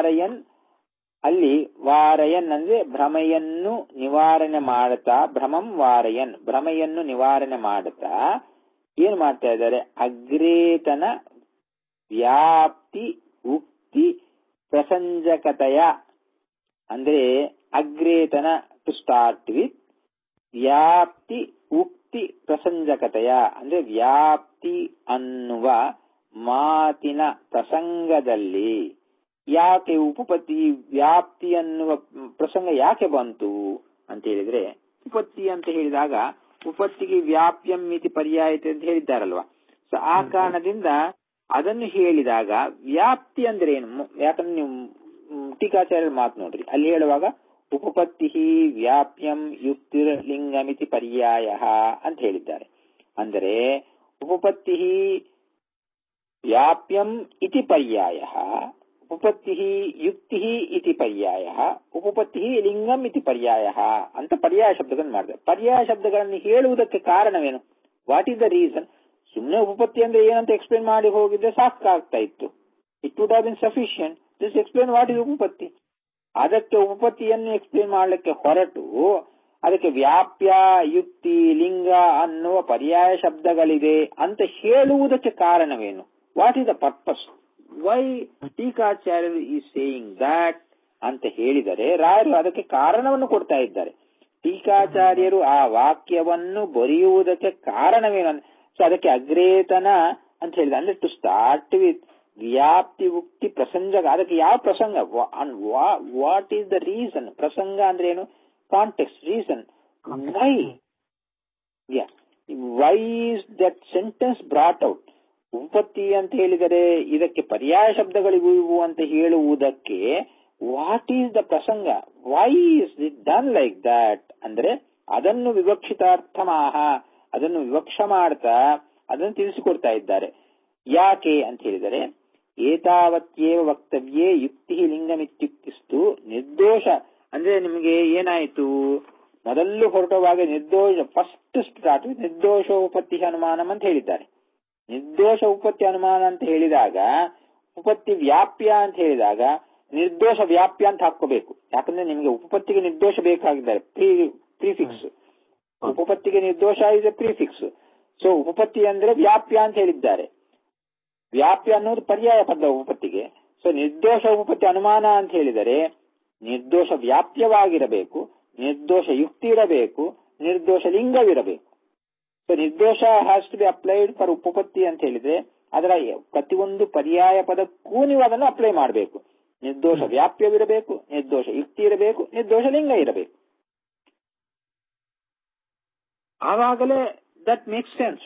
[SPEAKER 1] ವಾರಯನ್ ಅಂದ್ರೆ ಭ್ರಮೆಯನ್ನು ನಿವಾರಣೆ ಮಾಡುತ್ತಾ ಭ್ರಮಂ ವಾರಯನ್ ಭ್ರಮೆಯನ್ನು ನಿವಾರಣೆ ಮಾಡುತ್ತಾ ಏನ್ ಮಾಡ್ತಾ ಇದ್ದಾರೆ, ಅಗ್ರೇತನ ವ್ಯಾಪ್ತಿ ಉಕ್ತಿ ಪ್ರಸಂಜಕತೆಯ ಅಂದ್ರೆ ಅಗ್ರೇತನ ಟು ಸ್ಟಾರ್ಟ್ ವಿತ್ ವ್ಯಾಪ್ತಿ ಉಕ್ತಿ ಪ್ರಸಂಜಕತೆಯ ಅಂದ್ರೆ ವ್ಯಾಪ್ತಿ ಅನ್ನುವ ಮಾತಿನ ಪ್ರಸಂಗದಲ್ಲಿ ಯಾಕೆ ಉಪಪತ್ತಿ ವ್ಯಾಪ್ತಿ ಅನ್ನುವ ಪ್ರಸಂಗ ಯಾಕೆ ಬಂತು ಅಂತ ಹೇಳಿದ್ರೆ, ಉಪಪತ್ತಿ ಅಂತ ಹೇಳಿದಾಗ ಉಪಪತ್ತಿಗೆ ವ್ಯಾಪ್ಯಂ ಮಿತಿ ಪರ್ಯಾಯತೆ ಅಂತ ಹೇಳಿದ್ದಾರಲ್ವಾ. ಸೊ ಆ ಕಾರಣದಿಂದ ಅದನ್ನು ಹೇಳಿದಾಗ ವ್ಯಾಪ್ತಿ ಅಂದ್ರೆ ಏನು, ಯಾಕಂದ್ರೆ ನೀವು ಟೀಕಾಚಾರ್ಯರ ಮಾತು ನೋಡ್ರಿ, ಅಲ್ಲಿ ಹೇಳುವಾಗ ಉಪಪತ್ತಿ ವ್ಯಾಪ್ಯಂ ಯುಕ್ತಿರ್ ಲಿಂಗಮಿತಿ ಪರ್ಯಾಯ ಅಂತ ಹೇಳಿದ್ದಾರೆ. ಅಂದರೆ ಉಪಪತ್ತಿ ವ್ಯಾಪ್ಯಂ ಇತಿ ಪರ್ಯಾಯ, ಉಪಪತ್ತಿ ಯುಕ್ತಿ ಇತಿ ಪರ್ಯಾಯ, ಉಪಪತ್ತಿ ಲಿಂಗಂ ಇತಿ ಪರ್ಯಾಯ ಅಂತ ಪರ್ಯಾಯ ಶಬ್ದಗಳನ್ನು ಮಾಡಿದ್ದಾರೆ. ಪರ್ಯಾಯ ಶಬ್ದಗಳನ್ನು ಹೇಳುವುದಕ್ಕೆ ಕಾರಣವೇನು, ವಾಟ್ ಈಸ್ ದ ರೀಸನ್? ಸುಮ್ಮನೆ ಉಪಪತ್ತಿ ಅಂದ್ರೆ ಏನಂತ ಎಕ್ಸ್ಪ್ಲೇನ್ ಮಾಡಿ ಹೋಗಿದ್ರೆ ಸಾಕಾಗ್ತಾ ಇತ್ತು. It would have been sufficient. Just explain what is ಉಪಪತ್ತಿ. ಅದಕ್ಕೆ ಉಪಪತ್ತಿಯನ್ನು ಎಕ್ಸ್ಪ್ಲೇನ್ ಮಾಡಲಿಕ್ಕೆ ಹೊರಟು ಅದಕ್ಕೆ ವ್ಯಾಪ್ಯ ಯುಕ್ತಿ ಲಿಂಗ ಅನ್ನುವ ಪರ್ಯಾಯ ಶಬ್ದಗಳಿದೆ ಅಂತ ಹೇಳುವುದಕ್ಕೆ ಕಾರಣವೇನು? What is the purpose? Why ಟೀಕಾಚಾರ್ಯರು ಈ ಸೇಯಿಂಗ್ ದಾಟ್ ಅಂತ ಹೇಳಿದರೆ ರಾಯರು ಅದಕ್ಕೆ ಕಾರಣವನ್ನು ಕೊಡ್ತಾ ಇದ್ದಾರೆ. ಟೀಕಾಚಾರ್ಯರು ಆ ವಾಕ್ಯವನ್ನು ಬರೆಯುವುದಕ್ಕೆ ಕಾರಣವೇನು? ಸೊ ಅದಕ್ಕೆ ಅಗ್ರೇತನ ಅಂತ ಹೇಳಿದ ಅಂದ್ರೆ ಟು ಸ್ಟಾರ್ಟ್ ವಿತ್ ವ್ಯಾಪ್ತಿ ಉಕ್ತಿ ಪ್ರಸಂಗ. ಅದಕ್ಕೆ ಯಾವ ಪ್ರಸಂಗ, ವಾಟ್ ಈಸ್ ದ ರೀಸನ್? ಪ್ರಸಂಗ ಅಂದ್ರೆ ಏನು? Context, reason. Why is that sentence brought out? ಉಪಪತ್ತಿ ಅಂತ ಹೇಳಿದರೆ ಇದಕ್ಕೆ ಪರ್ಯಾಯ ಶಬ್ದಗಳಿಗೂ ಇವು ಅಂತ ಹೇಳುವುದಕ್ಕೆ ವಾಟ್ ಈಸ್ ದ ಪ್ರಸಂಗ? Why is it done like that? ಅಂದ್ರೆ ಅದನ್ನು ವಿವಕ್ಷಿತಾರ್ಥಮಾಹ, ಅದನ್ನು ವಿವಕ್ಷ ಮಾಡ್ತಾ ಅದನ್ನು ತಿಳಿಸಿಕೊಡ್ತಾ ಇದ್ದಾರೆ. ಯಾಕೆ ಅಂತ ಹೇಳಿದರೆ ಏತಾವತ್ಯೇವ ವಕ್ತವ್ಯೇ ಯುಕ್ತಿ ಲಿಂಗಮಿತ್ಯುಕ್ತಿಸ್ತು ನಿರ್ದೋಷ ಅಂದ್ರೆ ನಿಮಗೆ ಏನಾಯಿತು, ಮೊದಲು ಹೊರಟುವಾಗ ನಿರ್ದೋಷ ಫಸ್ಟ್ ಸ್ಟಾರ್ಟ್ ನಿರ್ದೋಷ ಉಪಪತ್ತಿ ಅನುಮಾನಂ ಅಂತ ಹೇಳಿದ್ದಾರೆ. ನಿರ್ದೋಷ ಉಪಪತ್ತಿ ಅನುಮಾನ ಅಂತ ಹೇಳಿದಾಗ ಉಪಪತ್ತಿ ವ್ಯಾಪ್ಯ ಅಂತ ಹೇಳಿದಾಗ ನಿರ್ದೋಷ ವ್ಯಾಪ್ಯ ಅಂತ ಹಾಕೋಬೇಕು. ಯಾಕಂದ್ರೆ ನಿಮಗೆ ಉಪಪತ್ತಿಗೆ ನಿರ್ದೋಷ ಬೇಕಾಗಿದ್ದಾರೆ, ಪ್ರಿಫಿಕ್ಸ್. ಉಪಪತ್ತಿಗೆ ನಿರ್ದೋಷ ಇಸ್ ಎ ಪ್ರಿಫಿಕ್ಸ್. ಸೊ ಉಪಪತ್ತಿ ಅಂದ್ರೆ ವ್ಯಾಪ್ಯ ಅಂತ ಹೇಳಿದ್ದಾರೆ. ವ್ಯಾಪ್ಯ ಅನ್ನೋದು ಪರ್ಯಾಯ ಪದ ಉಪಪತ್ತಿಗೆ. ಸೊ ನಿರ್ದೋಷ ಉಪಪತ್ತಿ ಅನುಮಾನ ಅಂತ ಹೇಳಿದರೆ ನಿರ್ದೋಷ ವ್ಯಾಪ್ಯವಾಗಿರಬೇಕು, ನಿರ್ದೋಷ ಯುಕ್ತಿ ಇರಬೇಕು, ನಿರ್ದೋಷ ಲಿಂಗವಿರಬೇಕು. ಸೊ ನಿರ್ದೋಷ has to be applied for ಉಪಪತ್ತಿ ಅಂತ ಹೇಳಿದ್ರೆ ಅದರ ಪ್ರತಿಯೊಂದು ಪರ್ಯಾಯ ಪದಕ್ಕೂ ನೀವು ಅದನ್ನು ಅಪ್ಲೈ ಮಾಡಬೇಕು. ನಿರ್ದೋಷ ವ್ಯಾಪ್ಯವಿರಬೇಕು, ನಿರ್ದೋಷ ಯುಕ್ತಿ ಇರಬೇಕು, ನಿರ್ದೋಷ ಲಿಂಗ ಇರಬೇಕು. ಆವಾಗಲೇ ದಟ್ ಮೇಕ್ಸ್ ಸೆನ್ಸ್.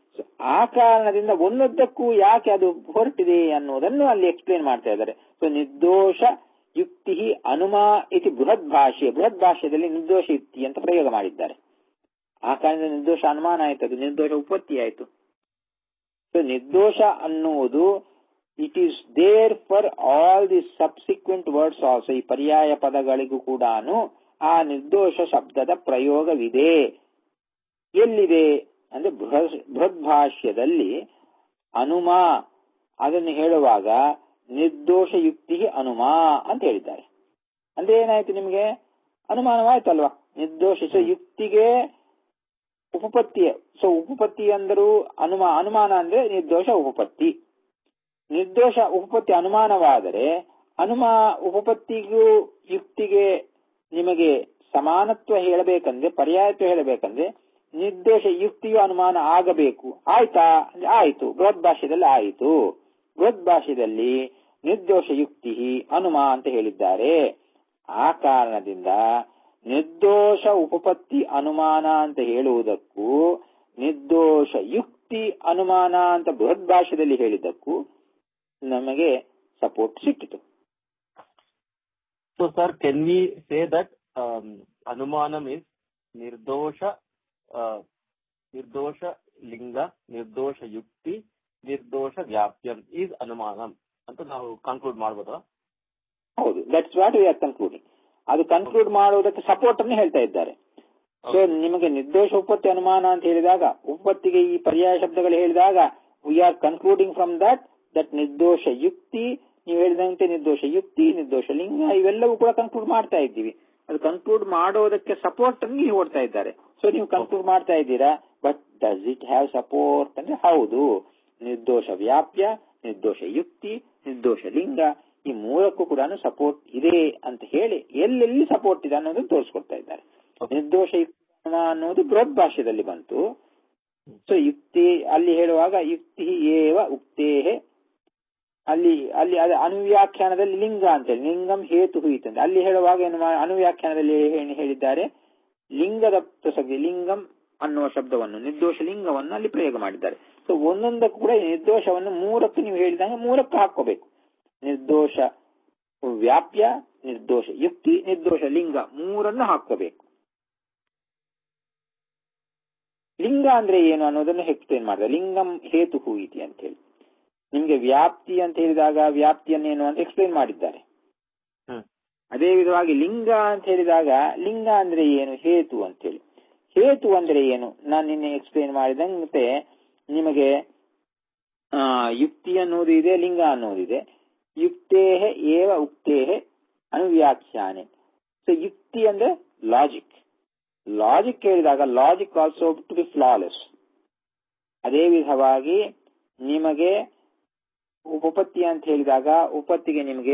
[SPEAKER 1] ಆ ಕಾರಣದಿಂದ ಒಂದೊಂದಕ್ಕೂ ಯಾಕೆ ಅದು ಹೊರಟಿದೆ ಅನ್ನೋದನ್ನು ಅಲ್ಲಿ ಎಕ್ಸ್ಪ್ಲೇನ್ ಮಾಡ್ತಾ ಇದ್ದಾರೆ. ಸೊ ನಿರ್ದೋಷ ಯುಕ್ತಿ ಅನುಮಾ ಇತಿ ಬೃಹತ್ ಭಾಷ್ಯದಲ್ಲಿ ನಿರ್ದೋಷ ಯುಕ್ತಿ ಅಂತ ಪ್ರಯೋಗ ಮಾಡಿದ್ದಾರೆ. ಆ ಕಾರಣದಿಂದ ನಿರ್ದೋಷ ಅನುಮಾನ ಆಯ್ತು, ಅದು ನಿರ್ದೋಷ ಉಪತ್ತಿ ಆಯ್ತು. ಸೊ ನಿರ್ದೋಷ ಅನ್ನುವುದು it is there for all the subsequent words also. ಈ ಪರ್ಯಾಯ ಪದಗಳಿಗೂ ಕೂಡ ಆ ನಿರ್ದೋಷ ಶಬ್ದದ ಪ್ರಯೋಗವಿದೆ. ಎಲ್ಲಿದೆ ಅಂದ್ರೆ ಬೃಹತ್ ಭಾಷ್ಯದಲ್ಲಿ ಅನುಮಾ ಅದನ್ನು ಹೇಳುವಾಗ ನಿರ್ದೋಷ ಯುಕ್ತಿ ಅನುಮಾ ಅಂತ ಹೇಳಿದ್ದಾರೆ. ಅಂದ್ರೆ ಏನಾಯ್ತು, ನಿಮಗೆ ಅನುಮಾನವಾಯ್ತಲ್ವಾ? ನಿರ್ದೋಷ ಯುಕ್ತಿಗೆ ಉಪಪತ್ತಿ. ಸೊ ಉಪಪತ್ತಿ ಅಂದರೂ ಅನುಮಾನ ಅಂದ್ರೆ ನಿರ್ದೋಷ ಉಪಪತ್ತಿ. ನಿರ್ದೋಷ ಉಪಪತ್ತಿ ಅನುಮಾನವಾದರೆ ಉಪಪತ್ತಿಗೂ ಯುಕ್ತಿಗೆ ನಿಮಗೆ ಸಮಾನತ್ವ ಹೇಳಬೇಕಂದ್ರೆ, ಪರ್ಯಾಯತ್ವ ಹೇಳಬೇಕಂದ್ರೆ ನಿರ್ದೋಷ ಯುಕ್ತಿಯು ಅನುಮಾನ ಆಗಬೇಕು. ಆಯ್ತಾ? ಆಯ್ತು, ಬೃಹತ್ ಭಾಷ್ಯದಲ್ಲಿ ಆಯಿತು. ಬೃಹತ್ ಭಾಷ್ಯದಲ್ಲಿ ನಿರ್ದೋಷ ಯುಕ್ತಿ ಅನುಮಾ ಅಂತ ಹೇಳಿದ್ದಾರೆ. ಆ ಕಾರಣದಿಂದ ನಿರ್ದೋಷ ಉಪಪತ್ತಿ ಅನುಮಾನ ಅಂತ ಹೇಳುವುದಕ್ಕೂ ನಿರ್ದೋಷ ಯುಕ್ತಿ ಅನುಮಾನ ಅಂತ ಬೃಹತ್ ಭಾಷ್ಯದಲ್ಲಿ ಹೇಳಿದ್ದಕ್ಕೂ ನಮಗೆ ಸಪೋರ್ಟ್ ಸಿಕ್ಕಿತು.
[SPEAKER 2] So sir, can we say that anumanam is nirdosha linga, nirdosha yukti, nirdosha vyapyam is anumanam ಅಂತ ನಾವು ಕನ್ಕ್ಲೂಡ್ ಮಾಡಬಹುದಾ?
[SPEAKER 1] ಹೌದು, that's what we are concluding. ಅದು ಕನ್ಕ್ಲೂಡ್ ಮಾಡುವುದಕ್ಕೆ ಸಪೋರ್ಟ್ ಅನ್ನು ಹೇಳ್ತಾ ಇದ್ದಾರೆ. ಸೊ ನಿಮಗೆ ನಿರ್ದೋಷ ಉಪಪತ್ತಿ ಅನುಮಾನ ಅಂತ ಹೇಳಿದಾಗ, ಉಪಪತ್ತಿಗೆ ಈ ಪರ್ಯಾಯ ಶಬ್ದಗಳು ಹೇಳಿದಾಗ we are concluding from that ನಿರ್ದೋಷ ಯುಕ್ತಿ, ನೀವು ಹೇಳಿದಂತೆ ನಿರ್ದೋಷ ಯುಕ್ತಿ, ನಿರ್ದೋಷ ಲಿಂಗ ಇವೆಲ್ಲವೂ ಕೂಡ ಕನ್ಕ್ಲೂಡ್ ಮಾಡ್ತಾ ಇದ್ದೀವಿ. ಅದು ಕನ್ಕ್ಲೂಡ್ ಮಾಡೋದಕ್ಕೆ ಸಪೋರ್ಟ್ ಅನ್ನು ನೀವು ಓಡ್ತಾ ಇದ್ದಾರೆ. ಸೊ ನೀವು ಕನ್ಕ್ಲೂಡ್ ಮಾಡ್ತಾ ಇದ್ದೀರಾ, but does it have support ಅಂದ್ರೆ ಹೌದು, ನಿರ್ದೋಷ ವ್ಯಾಪ್ಯ, ನಿರ್ದೋಷ ಯುಕ್ತಿ, ನಿರ್ದೋಷ ಲಿಂಗ ಈ ಮೂರಕ್ಕೂ ಕೂಡ ಸಪೋರ್ಟ್ ಇದೆ ಅಂತ ಹೇಳಿ ಎಲ್ಲೆಲ್ಲಿ ಸಪೋರ್ಟ್ ಇದೆ ಅನ್ನೋದನ್ನು ತೋರಿಸ್ಕೊಡ್ತಾ ಇದ್ದಾರೆ. ನಿರ್ದೋಷ ಯುಕ್ತಿ ಅನ್ನೋದು ಬೃಹತ್ ಭಾಷ್ಯದಲ್ಲಿ ಬಂತು. ಸೊ ಯುಕ್ತಿ ಅಲ್ಲಿ ಹೇಳುವಾಗ ಯುಕ್ತಿ ಏವ ಉಕ್ತೇಹೆ, ಅಲ್ಲಿ ಅನುವ್ಯಾಖ್ಯಾನದಲ್ಲಿ ಲಿಂಗ ಅಂತೇಳಿ ಲಿಂಗಂ ಹೇತು ಇತ್ತಂತೆ. ಅಲ್ಲಿ ಹೇಳುವಾಗ ಏನು ಅನುವ್ಯಾಖ್ಯಾನದಲ್ಲಿ ಹೇಳಿದ್ದಾರೆ, ಲಿಂಗದ ಪ್ರಸಕ್ತಿ ಲಿಂಗಂ ಅನ್ನುವ ಶಬ್ದವನ್ನು ನಿರ್ದೋಷ ಲಿಂಗವನ್ನು ಅಲ್ಲಿ ಪ್ರಯೋಗ ಮಾಡಿದ್ದಾರೆ. ಸೊ ಒಂದೊಂದಕ್ಕೂ ಕೂಡ ನಿರ್ದೋಷವನ್ನು ಮೂರಕ್ಕೂ ನೀವು ಹೇಳಿದಂಗೆ ಮೂರಕ್ಕೂ ಹಾಕೋಬೇಕು. ನಿರ್ದೋಷ ವ್ಯಾಪ್ಯ, ನಿರ್ದೋಷ ಯುಕ್ತಿ, ನಿರ್ದೋಷ ಲಿಂಗ ಮೂರನ್ನು ಹಾಕೋಬೇಕು. ಲಿಂಗ ಅಂದ್ರೆ ಏನು ಅನ್ನೋದನ್ನು ಎಕ್ಸ್ಪ್ಲೇನ್ ಮಾಡಿದೆ. ಲಿಂಗಂ ಹೇತು ಇತಿ ಅಂತ ಹೇಳಿ ನಿಮ್ಗೆ ವ್ಯಾಪ್ತಿ ಅಂತ ಹೇಳಿದಾಗ ವ್ಯಾಪ್ತಿಯನ್ನೇನು ಅಂತ ಎಕ್ಸ್ಪ್ಲೇನ್ ಮಾಡಿದ್ದಾರೆ. ಅದೇ ವಿಧವಾಗಿ ಲಿಂಗ ಅಂತ ಹೇಳಿದಾಗ ಲಿಂಗ ಅಂದ್ರೆ ಏನು, ಹೇತು ಅಂತ ಹೇಳಿ. ಹೇತು ಅಂದ್ರೆ ಏನು ನಾನು ನಿನ್ನೆ ಎಕ್ಸ್ಪ್ಲೇನ್ ಮಾಡಿದಂತೆ ನಿಮಗೆ ಯುಕ್ತಿ ಅನ್ನೋದು ಇದೆ, ಲಿಂಗ ಅನ್ನೋದಿದೆ. ಯುಕ್ತೇಹ ಏವ ಉಕ್ತೇಹ ಅನುವ್ಯಾಖ್ಯಾನೆ. ಸೊ ಯುಕ್ತಿ ಅಂದ್ರೆ ಲಾಜಿಕ್. ಲಾಜಿಕ್ ಹೇಳಿದಾಗ logic also to be flawless. ಅದೇ ವಿಧವಾಗಿ ನಿಮಗೆ ಉಪಪತ್ತಿ ಅಂತ ಹೇಳಿದಾಗ ಉಪಪತ್ತಿಗೆ ನಿಮಗೆ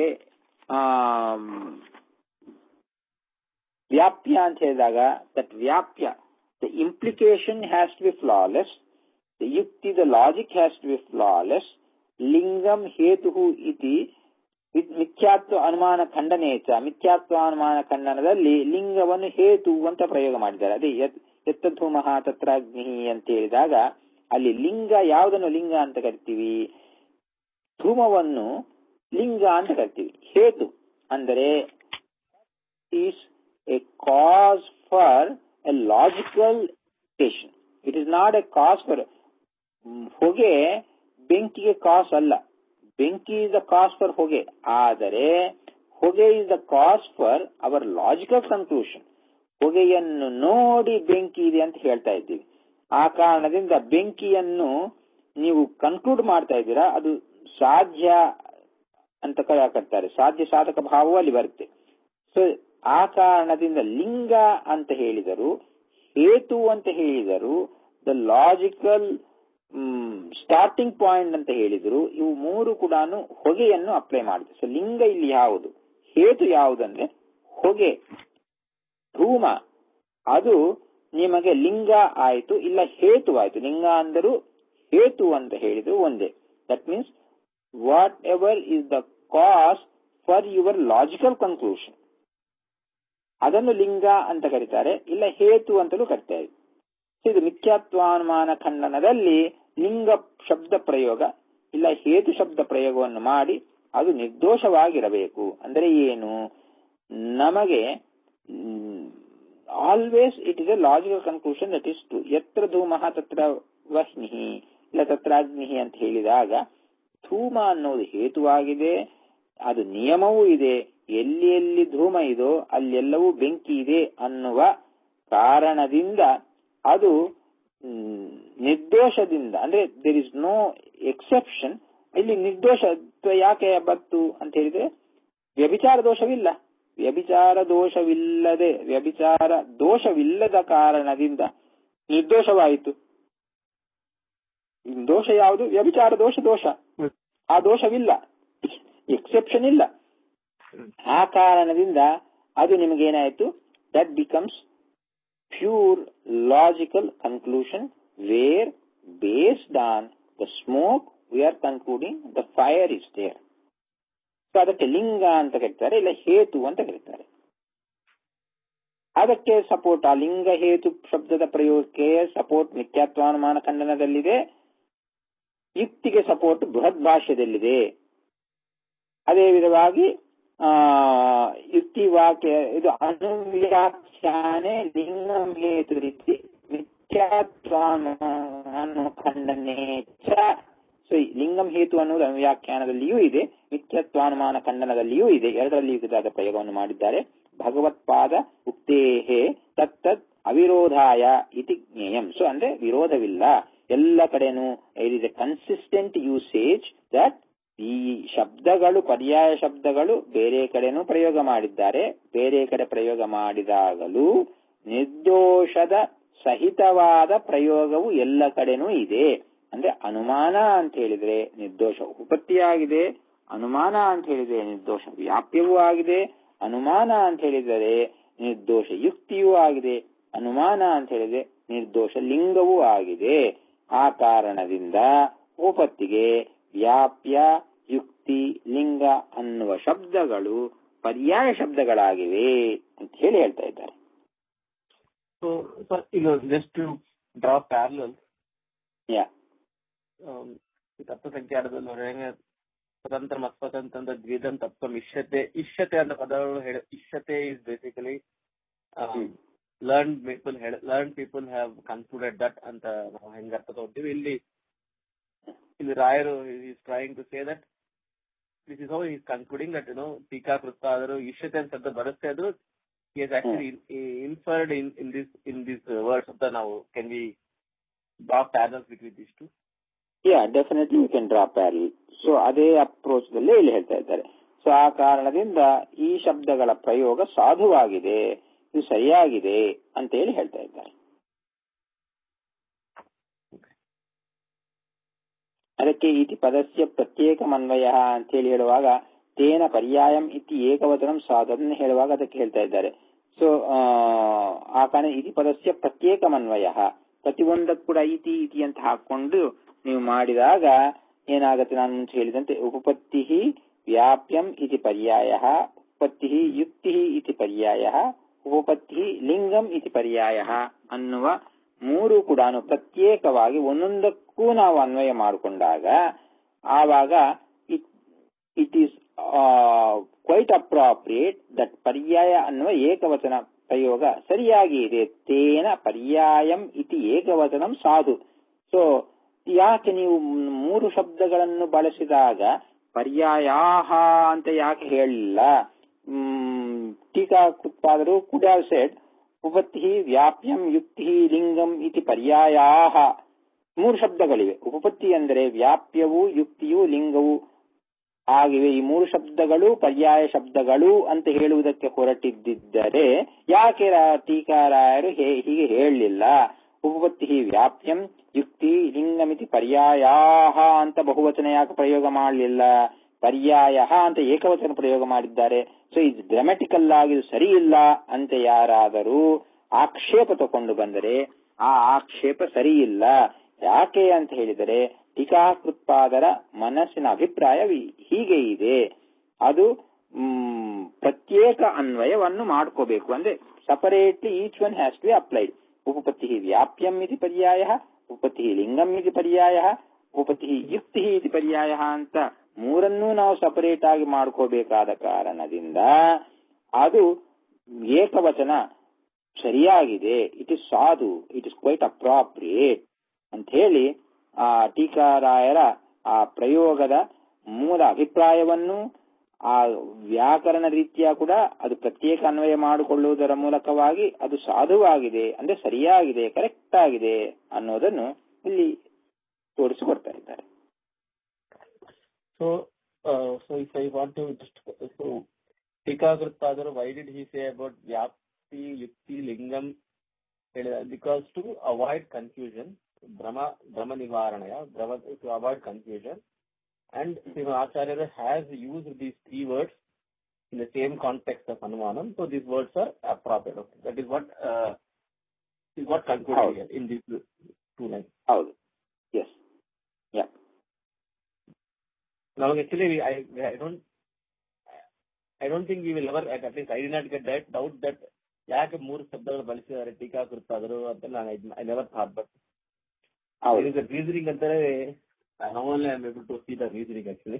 [SPEAKER 1] ವ್ಯಾಪ್ಯ ಅಂತ ಹೇಳಿದಾಗ ದಟ್ ವ್ಯಾಪ್ಯ the implication has to be flawless. The ಯುಕ್ತಿ the logic has to be flawless. ಲಿಂಗಂ ಹೇತು ಇತಿ ಮಿಥ್ಯಾತ್ವ ಅನುಮಾನ ಖಂಡನೇಚ. ಮಿಥ್ಯಾತ್ವ ಅನುಮಾನ ಖಂಡನದಲ್ಲಿ ಲಿಂಗವನ್ನು ಹೇತು ಅಂತ ಪ್ರಯೋಗ ಮಾಡಿದ್ದಾರೆ. ಅದೇ ಯತ್ತಧೂಮಃ ತತ್ರ ಅಗ್ನಿ ಅಂತ ಹೇಳಿದಾಗ ಅಲ್ಲಿ ಲಿಂಗ ಯಾವುದನ್ನು ಲಿಂಗ ಅಂತ ಕರಿತೀವಿ, ಧೂಮವನ್ನು ಲಿಂಗ ಅಂತ ಕರಿತೀವಿ. ಹೇತು ಅಂದರೆ is a cause for a logical station. It is not a cause for ಹೊಗೆ ಬೆಂಕಿಗೆ ಕಾಸ್ ಅಲ್ಲ. ಬೆಂಕಿ ಇಸ್ ದ ಕಾಸ್ ಫಾರ್ ಹೊಗೆ, ಆದರೆ ಹೊಗೆ is the cause for our logical conclusion. ಹೊಗೆಯನ್ನು ನೋಡಿ ಬೆಂಕಿ ಇದೆ ಅಂತ ಹೇಳ್ತಾ ಇದ್ದೀವಿ. ಆ ಕಾರಣದಿಂದ ಬೆಂಕಿಯನ್ನು ನೀವು ಕನ್ಕ್ಲೂಡ್ ಮಾಡ್ತಾ ಇದ್ದೀರಾ, ಅದು ಸಾಧ್ಯ ಅಂತ ಕರೀತಾರೆ. ಸಾಧ್ಯ ಸಾಧಕ ಭಾವವು ಅಲ್ಲಿ ಬರುತ್ತೆ. ಸೊ ಆ ಕಾರಣದಿಂದ ಲಿಂಗ ಅಂತ ಹೇಳಿದರು, ಹೇತು ಅಂತ ಹೇಳಿದರು, ದ ಲಾಜಿಕಲ್ ಸ್ಟಾರ್ಟಿಂಗ್ ಪಾಯಿಂಟ್ ಅಂತ ಹೇಳಿದ್ರು. ಇವು ಮೂರು ಕೂಡ ಹೊಗೆಯನ್ನು ಅಪ್ಲೈ ಮಾಡಿದೆ. ಸೊ ಲಿಂಗ ಇಲ್ಲಿ ಯಾವುದು, ಹೇತು ಯಾವುದಂದ್ರೆ ಹೊಗೆ, ಧೂಮ, ಅದು ನಿಮಗೆ ಲಿಂಗ ಆಯಿತು ಇಲ್ಲ ಹೇತು ಆಯಿತು. ಲಿಂಗ ಅಂದರೂ ಹೇತು ಅಂತ ಹೇಳಿದ್ರು ಒಂದೇ. That means whatever is the cause for your logical conclusion, ಅದನ್ನು ಲಿಂಗ ಅಂತ ಕರೀತಾರೆ, ಇಲ್ಲ ಹೇತು ಅಂತಲೂ ಕರೀತಾರೆ. ಇದು ಮಿಥ್ಯಾತ್ವಾನುಮಾನ ಖಂಡನದಲ್ಲಿ ಲಿಂಗ ಶಬ್ದ ಪ್ರಯೋಗ ಇಲ್ಲ ಹೇತು ಶಬ್ದ ಪ್ರಯೋಗವನ್ನು ಮಾಡಿ ಅದು ನಿರ್ದೋಷವಾಗಿರಬೇಕು. ಅಂದರೆ ಏನು? ನಮಗೆ always it is a logical conclusion that is true. ಯತ್ರ ಧೂಮಃ ತತ್ರ ವಹ್ನಿ ಇಲ್ಲ ತತ್ರ ಅಗ್ನಿ ಅಂತ ಹೇಳಿದಾಗ ಧೂಮ ಅನ್ನೋದು ಹೇತುವಾಗಿದೆ, ಅದು ನಿಯಮವೂ ಇದೆ. ಎಲ್ಲಿ ಎಲ್ಲಿ ಧೂಮ ಇದೋ ಅಲ್ಲೆಲ್ಲವೂ ಬೆಂಕಿ ಇದೆ ಅನ್ನುವ ಕಾರಣದಿಂದ ಅದು ನಿರ್ದೋಷದಿಂದ, ಅಂದ್ರೆ ದೇರ್ ಇಸ್ ನೋ ಎಕ್ಸೆಪ್ಷನ್. ಇಲ್ಲಿ ನಿರ್ದೋಷತ್ವ ಯಾಕೆ ಬತ್ತು ಅಂತ ಹೇಳಿದ್ರೆ ವ್ಯಭಿಚಾರ ದೋಷವಿಲ್ಲ. ವ್ಯಭಿಚಾರ ದೋಷವಿಲ್ಲದ ಕಾರಣದಿಂದ ನಿರ್ದೋಷವಾಯಿತು. ದೋಷ ಯಾವುದು? ವ್ಯಭಿಚಾರ ದೋಷ. ಆ ದೋಷವಿಲ್ಲ, ಎಕ್ಸೆಪ್ಷನ್ ಇಲ್ಲ. ಆ ಕಾರಣದಿಂದ ಅದು ನಿಮಗೇನಾಯಿತು? That becomes pure logical conclusion where based on the smoke we are concluding the fire is there. So ಅದಕ್ಕೆ ಲಿಂಗ ಅಂತ ಕರೀತಾರೆ, ಇಲ್ಲ ಹೇತು ಅಂತ ಕರೀತಾರೆ. ಅದಕ್ಕೆ ಸಪೋರ್ಟ್, ಆ ಲಿಂಗ ಹೇತು ಶಬ್ದದ ಪ್ರಯೋಗಕ್ಕೆ ಸಪೋರ್ಟ್ ಮಿಥ್ಯಾತ್ವಾನುಮಾನ ಖಂಡನದಲ್ಲಿದೆ, ಯುಕ್ತಿಗೆ ಸಪೋರ್ಟ್ ಬೃಹತ್ ಭಾಷ್ಯದಲ್ಲಿದೆ. ಅದೇ ವಿಧವಾಗಿ ಯುಕ್ತಿ ವಾಕ್ಯ ಇದು ಅನುವ್ಯಾಖ್ಯಾನೆ ಲಿಂಗಂ ಹೇತು ರೀತಿ ಮಿಥ್ಯಾತ್ವಾನುಮಾನ ಖಂಡನೆ ಚ. ಸೊ ಲಿಂಗಂ ಹೇತು ಅನ್ನುವುದು ಅನುವ್ಯಾಖ್ಯಾನದಲ್ಲಿಯೂ ಇದೆ, ಮಿಥ್ಯಾತ್ವಾನುಮಾನ ಖಂಡನದಲ್ಲಿಯೂ ಇದೆ. ಎರಡರಲ್ಲಿಯೂ ಇದಾದ ಪ್ರಯೋಗವನ್ನು ಮಾಡಿದ್ದಾರೆ. ಭಗವತ್ಪಾದ ಉಕ್ತೇಹೇ ತತ್ತದ್ ಅವಿರೋಧಾಯ ಇತಿ ಜ್ಞೇಯಂ. ಸೊ ಅಂದ್ರೆ ವಿರೋಧವಿಲ್ಲ, ಎಲ್ಲ ಕಡೆನೂ it is a consistent usage that ಈ ಶಬ್ದಗಳು, ಪರ್ಯಾಯ ಶಬ್ದಗಳು ಬೇರೆ ಕಡೆನೂ ಪ್ರಯೋಗ ಮಾಡಿದ್ದಾರೆ. ಬೇರೆ ಕಡೆ ಪ್ರಯೋಗ ಮಾಡಿದಾಗಲೂ ನಿರ್ದೋಷದ ಸಹಿತವಾದ ಪ್ರಯೋಗವು ಎಲ್ಲ ಕಡೆನೂ ಇದೆ. ಅಂದ್ರೆ ಅನುಮಾನ ಅಂತ ಹೇಳಿದ್ರೆ ನಿರ್ದೋಷ ಉಪಪತ್ತಿಯಾಗಿದೆ, ಅನುಮಾನ ಅಂತ ಹೇಳಿದ್ರೆ ನಿರ್ದೋಷ ವ್ಯಾಪ್ಯವೂ ಆಗಿದೆ, ಅನುಮಾನ ಅಂತ ಹೇಳಿದರೆ ನಿರ್ದೋಷ ಯುಕ್ತಿಯೂ ಆಗಿದೆ, ಅನುಮಾನ ಅಂತ ಹೇಳಿದ್ರೆ ನಿರ್ದೋಷ ಲಿಂಗವೂ ಆಗಿದೆ. ಆ ಕಾರಣದಿಂದ ಉಪಪತ್ತಿಗೆ ವ್ಯಾಪ್ಯ, ಯುಕ್ತಿ, ಲಿಂಗ ಅನ್ನುವ ಶಬ್ದಗಳು ಪರ್ಯಾಯ ಶಬ್ದಗಳಾಗಿವೆ ಅಂತ ಹೇಳಿ ಹೇಳ್ತಾ ಇದ್ದಾರೆ.
[SPEAKER 2] So, just to draw parallel, ತತ್ವಸಂಖ್ಯಾನದಲ್ಲಿ ಹೊರಗೆ ಸ್ವತಂತ್ರ ಅಸ್ವತಂತ್ರ ದ್ವಿಧಂ ತತ್ವ ಇಷ್ಯತೆ ಅಂತ ಪದಗಳು ಇಷ್ಯತೆ is basically learned people have concluded that ಅಂತ ನಾವು ಹೆಂಗ ಅರ್ಥ ತಗೊಳ್ತೀವಿ. ಇಲ್ಲಿ ರಾಯರು is trying to say that this is how he is concluding that, ಟೀಕಾಕೃತ ಆದರೂ ಇಷ್ಯತೆ ಅಂತ ಶಬ್ದ ಬಳಸ್ತಾ ಇದ್ರು. He has actually inferred in this words of the now. Can we draw parallels between these two?
[SPEAKER 1] Yeah, definitely we can draw parallel. So ಅದೇ approach ದಲ್ಲಿ ಇಲ್ಲಿ ಹೇಳ್ತಾ ಇದ್ದಾರೆ. ಸೊ ಆ ಕಾರಣದಿಂದ ಈ ಶಬ್ದಗಳ ಪ್ರಯೋಗ ಸಾಧುವಾಗಿದೆ, ಇದು ಸರಿಯಾಗಿದೆ ಅಂತ ಹೇಳಿ ಹೇಳ್ತಾ ಇದ್ದಾರೆ. ಅದಕ್ಕೆ ಇತಿ ಪದಸ್ಯ ಪ್ರತ್ಯೇಕ ಅನ್ವಯ ಅಂತ ಹೇಳಿ ಹೇಳುವಾಗ ತೇನ ಪರ್ಯಾಯಂ ಇತಿ ಏಕವಚನಂ ಸಾಧು ಅದನ್ನು ಹೇಳುವಾಗ ಅದಕ್ಕೆ ಹೇಳ್ತಾ ಇದ್ದಾರೆ. ಸೊ ಆ ಕಾರಣ ಇತಿ ಪದಸ್ಯ ಪ್ರತ್ಯೇಕ ಅನ್ವಯ, ಪ್ರತಿಯೊಂದಕ್ಕೂ ಕೂಡ ಇತಿ ಇತಿ ಅಂತ ಹಾಕೊಂಡು ನೀವು ಮಾಡಿದಾಗ ಏನಾಗುತ್ತೆ? ನಾನು ಮುಂಚೆ ಹೇಳಿದಂತೆ ಉಪಪತ್ತಿ ವ್ಯಾಪ್ಯಂ ಇತಿ ಪರ್ಯಾಯ, ಉಪಪತ್ತಿ ಯುಕ್ತಿ ಇತಿ ಪರ್ಯಾಯ, ಉಪಪತ್ತಿ ಲಿಂಗಂ ಇತಿ ಪರ್ಯಾಯ ಅನ್ನುವ ಮೂರು ಕೂಡ ಪ್ರತ್ಯೇಕವಾಗಿ ಒಂದೊಂದಕ್ಕೂ ನಾವು ಅನ್ವಯ ಮಾಡಿಕೊಂಡಾಗ ಆವಾಗ it is quite appropriate that ಪರ್ಯಾಯ ಅನ್ನುವ ಏಕವಚನ ಪ್ರಯೋಗ ಸರಿಯಾಗಿ ಇದೆ. ತೇನ ಪರ್ಯಾಯಂ ಇತಿ ಏಕವಚನಂ ಸಾಧು. ಸೊ ಯಾಕೆ ನೀವು ಮೂರು ಶಬ್ದಗಳನ್ನು ಬಳಸಿದಾಗ ಪರ್ಯಾಯಾಹ ಅಂತ ಯಾಕೆ ಹೇಳಲಿಲ್ಲ? ಟೀಕಾಕೃತ್ಪಾದರು ಕುಡ್ ಹ್ಯಾವ್ ಸೆಡ್ ಉಪಪತ್ತಿ ವ್ಯಾಪ್ಯಂ ಯುಕ್ತಿ ಲಿಂಗಂ ಇತಿ ಪರ್ಯಾಯಾಹ. ಮೂರು ಶಬ್ದಗಳಿವೆ. ಉಪಪತ್ತಿ ಅಂದರೆ ವ್ಯಾಪ್ಯವೂ ಯುಕ್ತಿಯೂ ಲಿಂಗವೂ ಆಗಿವೆ. ಈ ಮೂರು ಶಬ್ದಗಳು ಪರ್ಯಾಯ ಶಬ್ದಗಳು ಅಂತ ಹೇಳುವುದಕ್ಕೆ ಹೊರಟಿದ್ದರೆ ಯಾಕೆ ಟೀಕಾರಾಯರು ಹೀಗೆ ಹೇಳಲಿಲ್ಲ? ಉಪಪತ್ತಿ ವ್ಯಾಪ್ಯಂ ಯುಕ್ತಿ ಲಿಂಗಮಿತಿ ಪರ್ಯಾಯಾಹ ಅಂತ ಬಹುವಚನ ಯಾಕೆ ಪ್ರಯೋಗ ಮಾಡಲಿಲ್ಲ? ಪರ್ಯಾಯ ಅಂತ ಏಕವಚನ ಪ್ರಯೋಗ ಮಾಡಿದ್ದಾರೆ. ಸೊ ಇದು ಗ್ರಾಮ್ಯಾಟಿಕಲ್ ಆಗಿ ಸರಿ ಇಲ್ಲ ಅಂತ ಯಾರಾದರೂ ಆಕ್ಷೇಪ ತಗೊಂಡು ಬಂದರೆ ಆ ಆಕ್ಷೇಪ ಸರಿ ಇಲ್ಲ. ಯಾಕೆ ಅಂತ ಹೇಳಿದರೆ ಟೀಕಾಕೃತ್ಪಾದರ ಮನಸ್ಸಿನ ಅಭಿಪ್ರಾಯ ಹೀಗೆ ಇದೆ. ಅದು ಪ್ರತ್ಯೇಕ ಅನ್ವಯವನ್ನು ಮಾಡ್ಕೋಬೇಕು. ಅಂದ್ರೆ separately each one has to be applied. ಉಪಪತ್ತಿ ವ್ಯಾಪ್ಯಂ ಇತಿ ಪರ್ಯಾಯ, ಉಪಪತ್ತಿ ಲಿಂಗಂ ಇತಿ ಪರ್ಯಾಯ, ಉಪಪತ್ತಿ ಯುಕ್ತಿ ಇತಿ ಪರ್ಯಾಯ ಅಂತ ಮೂರನ್ನೂ ನಾವು ಸಪರೇಟ್ ಆಗಿ ಮಾಡ್ಕೋಬೇಕಾದ ಕಾರಣದಿಂದ ಅದು ಏಕವಚನ ಸರಿಯಾಗಿದೆ, ಇಟ್ ಇಸ್ ಸಾಧು, ಇಟ್ ಇಸ್ ಕ್ವೈಟ್ ಅಪ್ರಾಪ್ರಿಯೇಟ್ ಅಂತ ಹೇಳಿ ಆ ಟೀಕಾರಾಯರ ಆ ಪ್ರಯೋಗದ ಮೂಲ ಅಭಿಪ್ರಾಯವನ್ನು ಆ ವ್ಯಾಕರಣ ರೀತಿಯ ಕೂಡ ಅದು ಪ್ರತ್ಯೇಕ ಅನ್ವಯ ಮಾಡಿಕೊಳ್ಳುವುದರ ಮೂಲಕವಾಗಿ ಅದು ಸಾಧುವಾಗಿದೆ, ಅಂದ್ರೆ ಸರಿಯಾಗಿದೆ, ಕರೆಕ್ಟ್ ಆಗಿದೆ ಅನ್ನೋದನ್ನು ಇಲ್ಲಿ ತೋರಿಸಿಕೊಡ್ತಾ ಇದ್ದಾರೆ.
[SPEAKER 2] So if I want to just Tikakೃತ್ತಾದರು, why did he say about Vyapti, Yukti, Lingam? Because to avoid confusion, Brahma Nivaranaya, to avoid confusion, and Acharya has used these three words in the same context of Anumanam, so these words are appropriate. Okay. That is what concluded here in these two lines.
[SPEAKER 1] ಹೌದು. Yes. Yeah.
[SPEAKER 2] Now actually I don't think we will ever, at least I did not get that doubt that ಯಾಕೆ ಮೂರು ಶಬ್ದಗಳು ಬಳಸಿದ್ದಾರೆ ಟೀಕಾಕೃತ್ತಾದರು ಅಂತ I never thought, but there is a reasoning ಅಂತಾರೆ. Now only I am able to see the reasoning actually.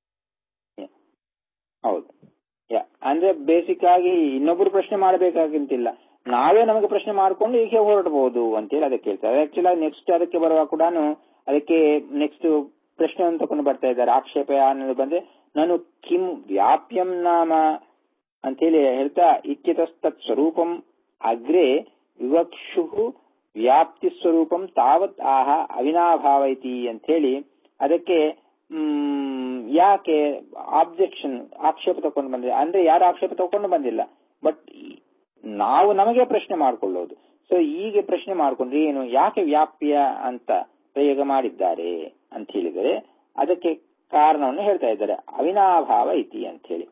[SPEAKER 1] ಹೌದು. ಅಂದ್ರೆ basic ಆಗಿ ಇನ್ನೊಬ್ರು ಪ್ರಶ್ನೆ ಮಾಡಬೇಕಾಗಿಂತಿಲ್ಲ, ನಾವೇ ನಮಗೆ ಪ್ರಶ್ನೆ ಮಾಡ್ಕೊಂಡು ಈಗ ಹೊರಡಬಹುದು ಅಂತೇಳಿ ಅದಕ್ಕೆ ಹೇಳ್ತಾರೆ. ಆಕ್ಚುಲಿ ನೆಕ್ಸ್ಟ್ ಅದಕ್ಕೆ ಬರುವಾಗ ಕೂಡ ಅದಕ್ಕೆ ನೆಕ್ಸ್ಟ್ ಪ್ರಶ್ನೆಯನ್ನು ತಗೊಂಡು ಬರ್ತಾ ಇದ್ದಾರೆ. ಆಕ್ಷೇಪ ಅನ್ನೋದು ಬಂದ್ರೆ ನಾನು ಕಿಂ ವ್ಯಾಪ್ಯಂ ನಾಮ ಅಂತೇಳಿ ಹೇಳ್ತಾ ಇತ್ಯತಸ್ತತ್ ಸ್ವರೂಪಂ ಅಗ್ರೆ ವಿವಕ್ಷು ವ್ಯಾಪ್ತಿ ಸ್ವರೂಪಂ ತಾವತ್ ಆಹ ಅವಿನಾಭಾವ ಇತಿ ಅಂತ ಹೇಳಿ ಅದಕ್ಕೆ ಯಾಕೆ ಆಕ್ಷೇಪ ತಗೊಂಡು ಬಂದಿದೆ ಅಂದ್ರೆ ಯಾರು ಆಕ್ಷೇಪ ತಗೊಂಡು ಬಂದಿಲ್ಲ, ಬಟ್ ನಾವು ನಮಗೆ ಪ್ರಶ್ನೆ ಮಾಡ್ಕೊಳ್ಳೋದು. ಸೊ ಹೀಗೆ ಪ್ರಶ್ನೆ ಮಾಡ್ಕೊಂಡ್ರೆ ಏನು, ಯಾಕೆ ವ್ಯಾಪ್ಯ ಅಂತ ಪ್ರಯೋಗ ಮಾಡಿದ್ದಾರೆ ಅಂತ ಹೇಳಿದರೆ ಅದಕ್ಕೆ ಕಾರಣವನ್ನು ಹೇಳ್ತಾ ಇದ್ದಾರೆ, ಅವಿನಾಭಾವ ಇತಿ ಅಂತ ಹೇಳಿ.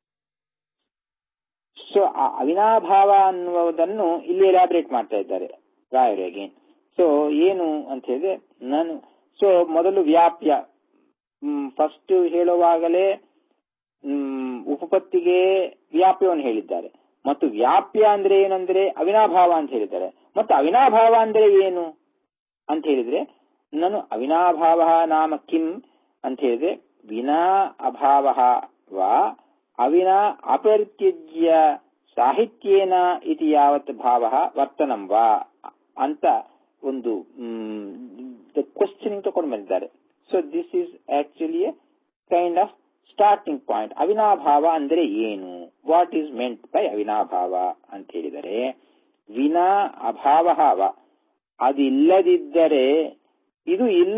[SPEAKER 1] ಸೊ ಆ ಅವಿನಾಭಾವ ಅನ್ನುವುದನ್ನು ಇಲ್ಲಿ ಎಲಾಬ್ರೇಟ್ ಮಾಡ್ತಾ ಇದ್ದಾರೆ ರಾಯರು ಅಗೇನ್. ಸೊ ಏನು ಅಂತ ಹೇಳಿದ್ರೆ ಸೊ ಮೊದಲು ವ್ಯಾಪ್ಯ ಫಸ್ಟ್ ಹೇಳುವಾಗಲೇ ಉಪಪತ್ತಿಗೆ ವ್ಯಾಪ್ಯವನ್ನು ಹೇಳಿದ್ದಾರೆ, ಮತ್ತು ವ್ಯಾಪ್ಯ ಅಂದ್ರೆ ಏನಂದ್ರೆ ಅವಿನಾಭಾವ ಅಂತ ಹೇಳಿದ್ದಾರೆ. ಮತ್ತು ಅವಿನಾಭಾವ ಅಂದ್ರೆ ಏನು ಅಂತ ಹೇಳಿದ್ರೆ ನಾನು ಅವಿನಾಭಾವ ನಾಮ ಕಿಂ ಅಂತ ಹೇಳಿದ್ರೆ ವಿನಾ ಅಭಾವ ವಾ ಅವಿನಾ ಅಪರಿತ್ಯಜ್ಯ ಸಾಹಿತ್ಯೇನ ಇತಿ ಯಾವತ್ ಭಾವ ವರ್ತನಂ ವಾ ಅಂತ ಒಂದು ಕ್ವಶನಿಂಗ್ ತಗೊಂಡು ಬಂದಿದ್ದಾರೆ. So this is actually a kind of starting point. ಅವಿನಾಭಾವ ಅಂದ್ರೆ ಏನು, ವಾಟ್ ಈಸ್ ಮೆಂಟ್ ಬೈ ಅವಿನಾಭಾವ ಅಂತ ಹೇಳಿದರೆ ವಿನಾ ಅಭಾವ ಅದಿಲ್ಲದಿದ್ದರೆ ಇದು ಇಲ್ಲ,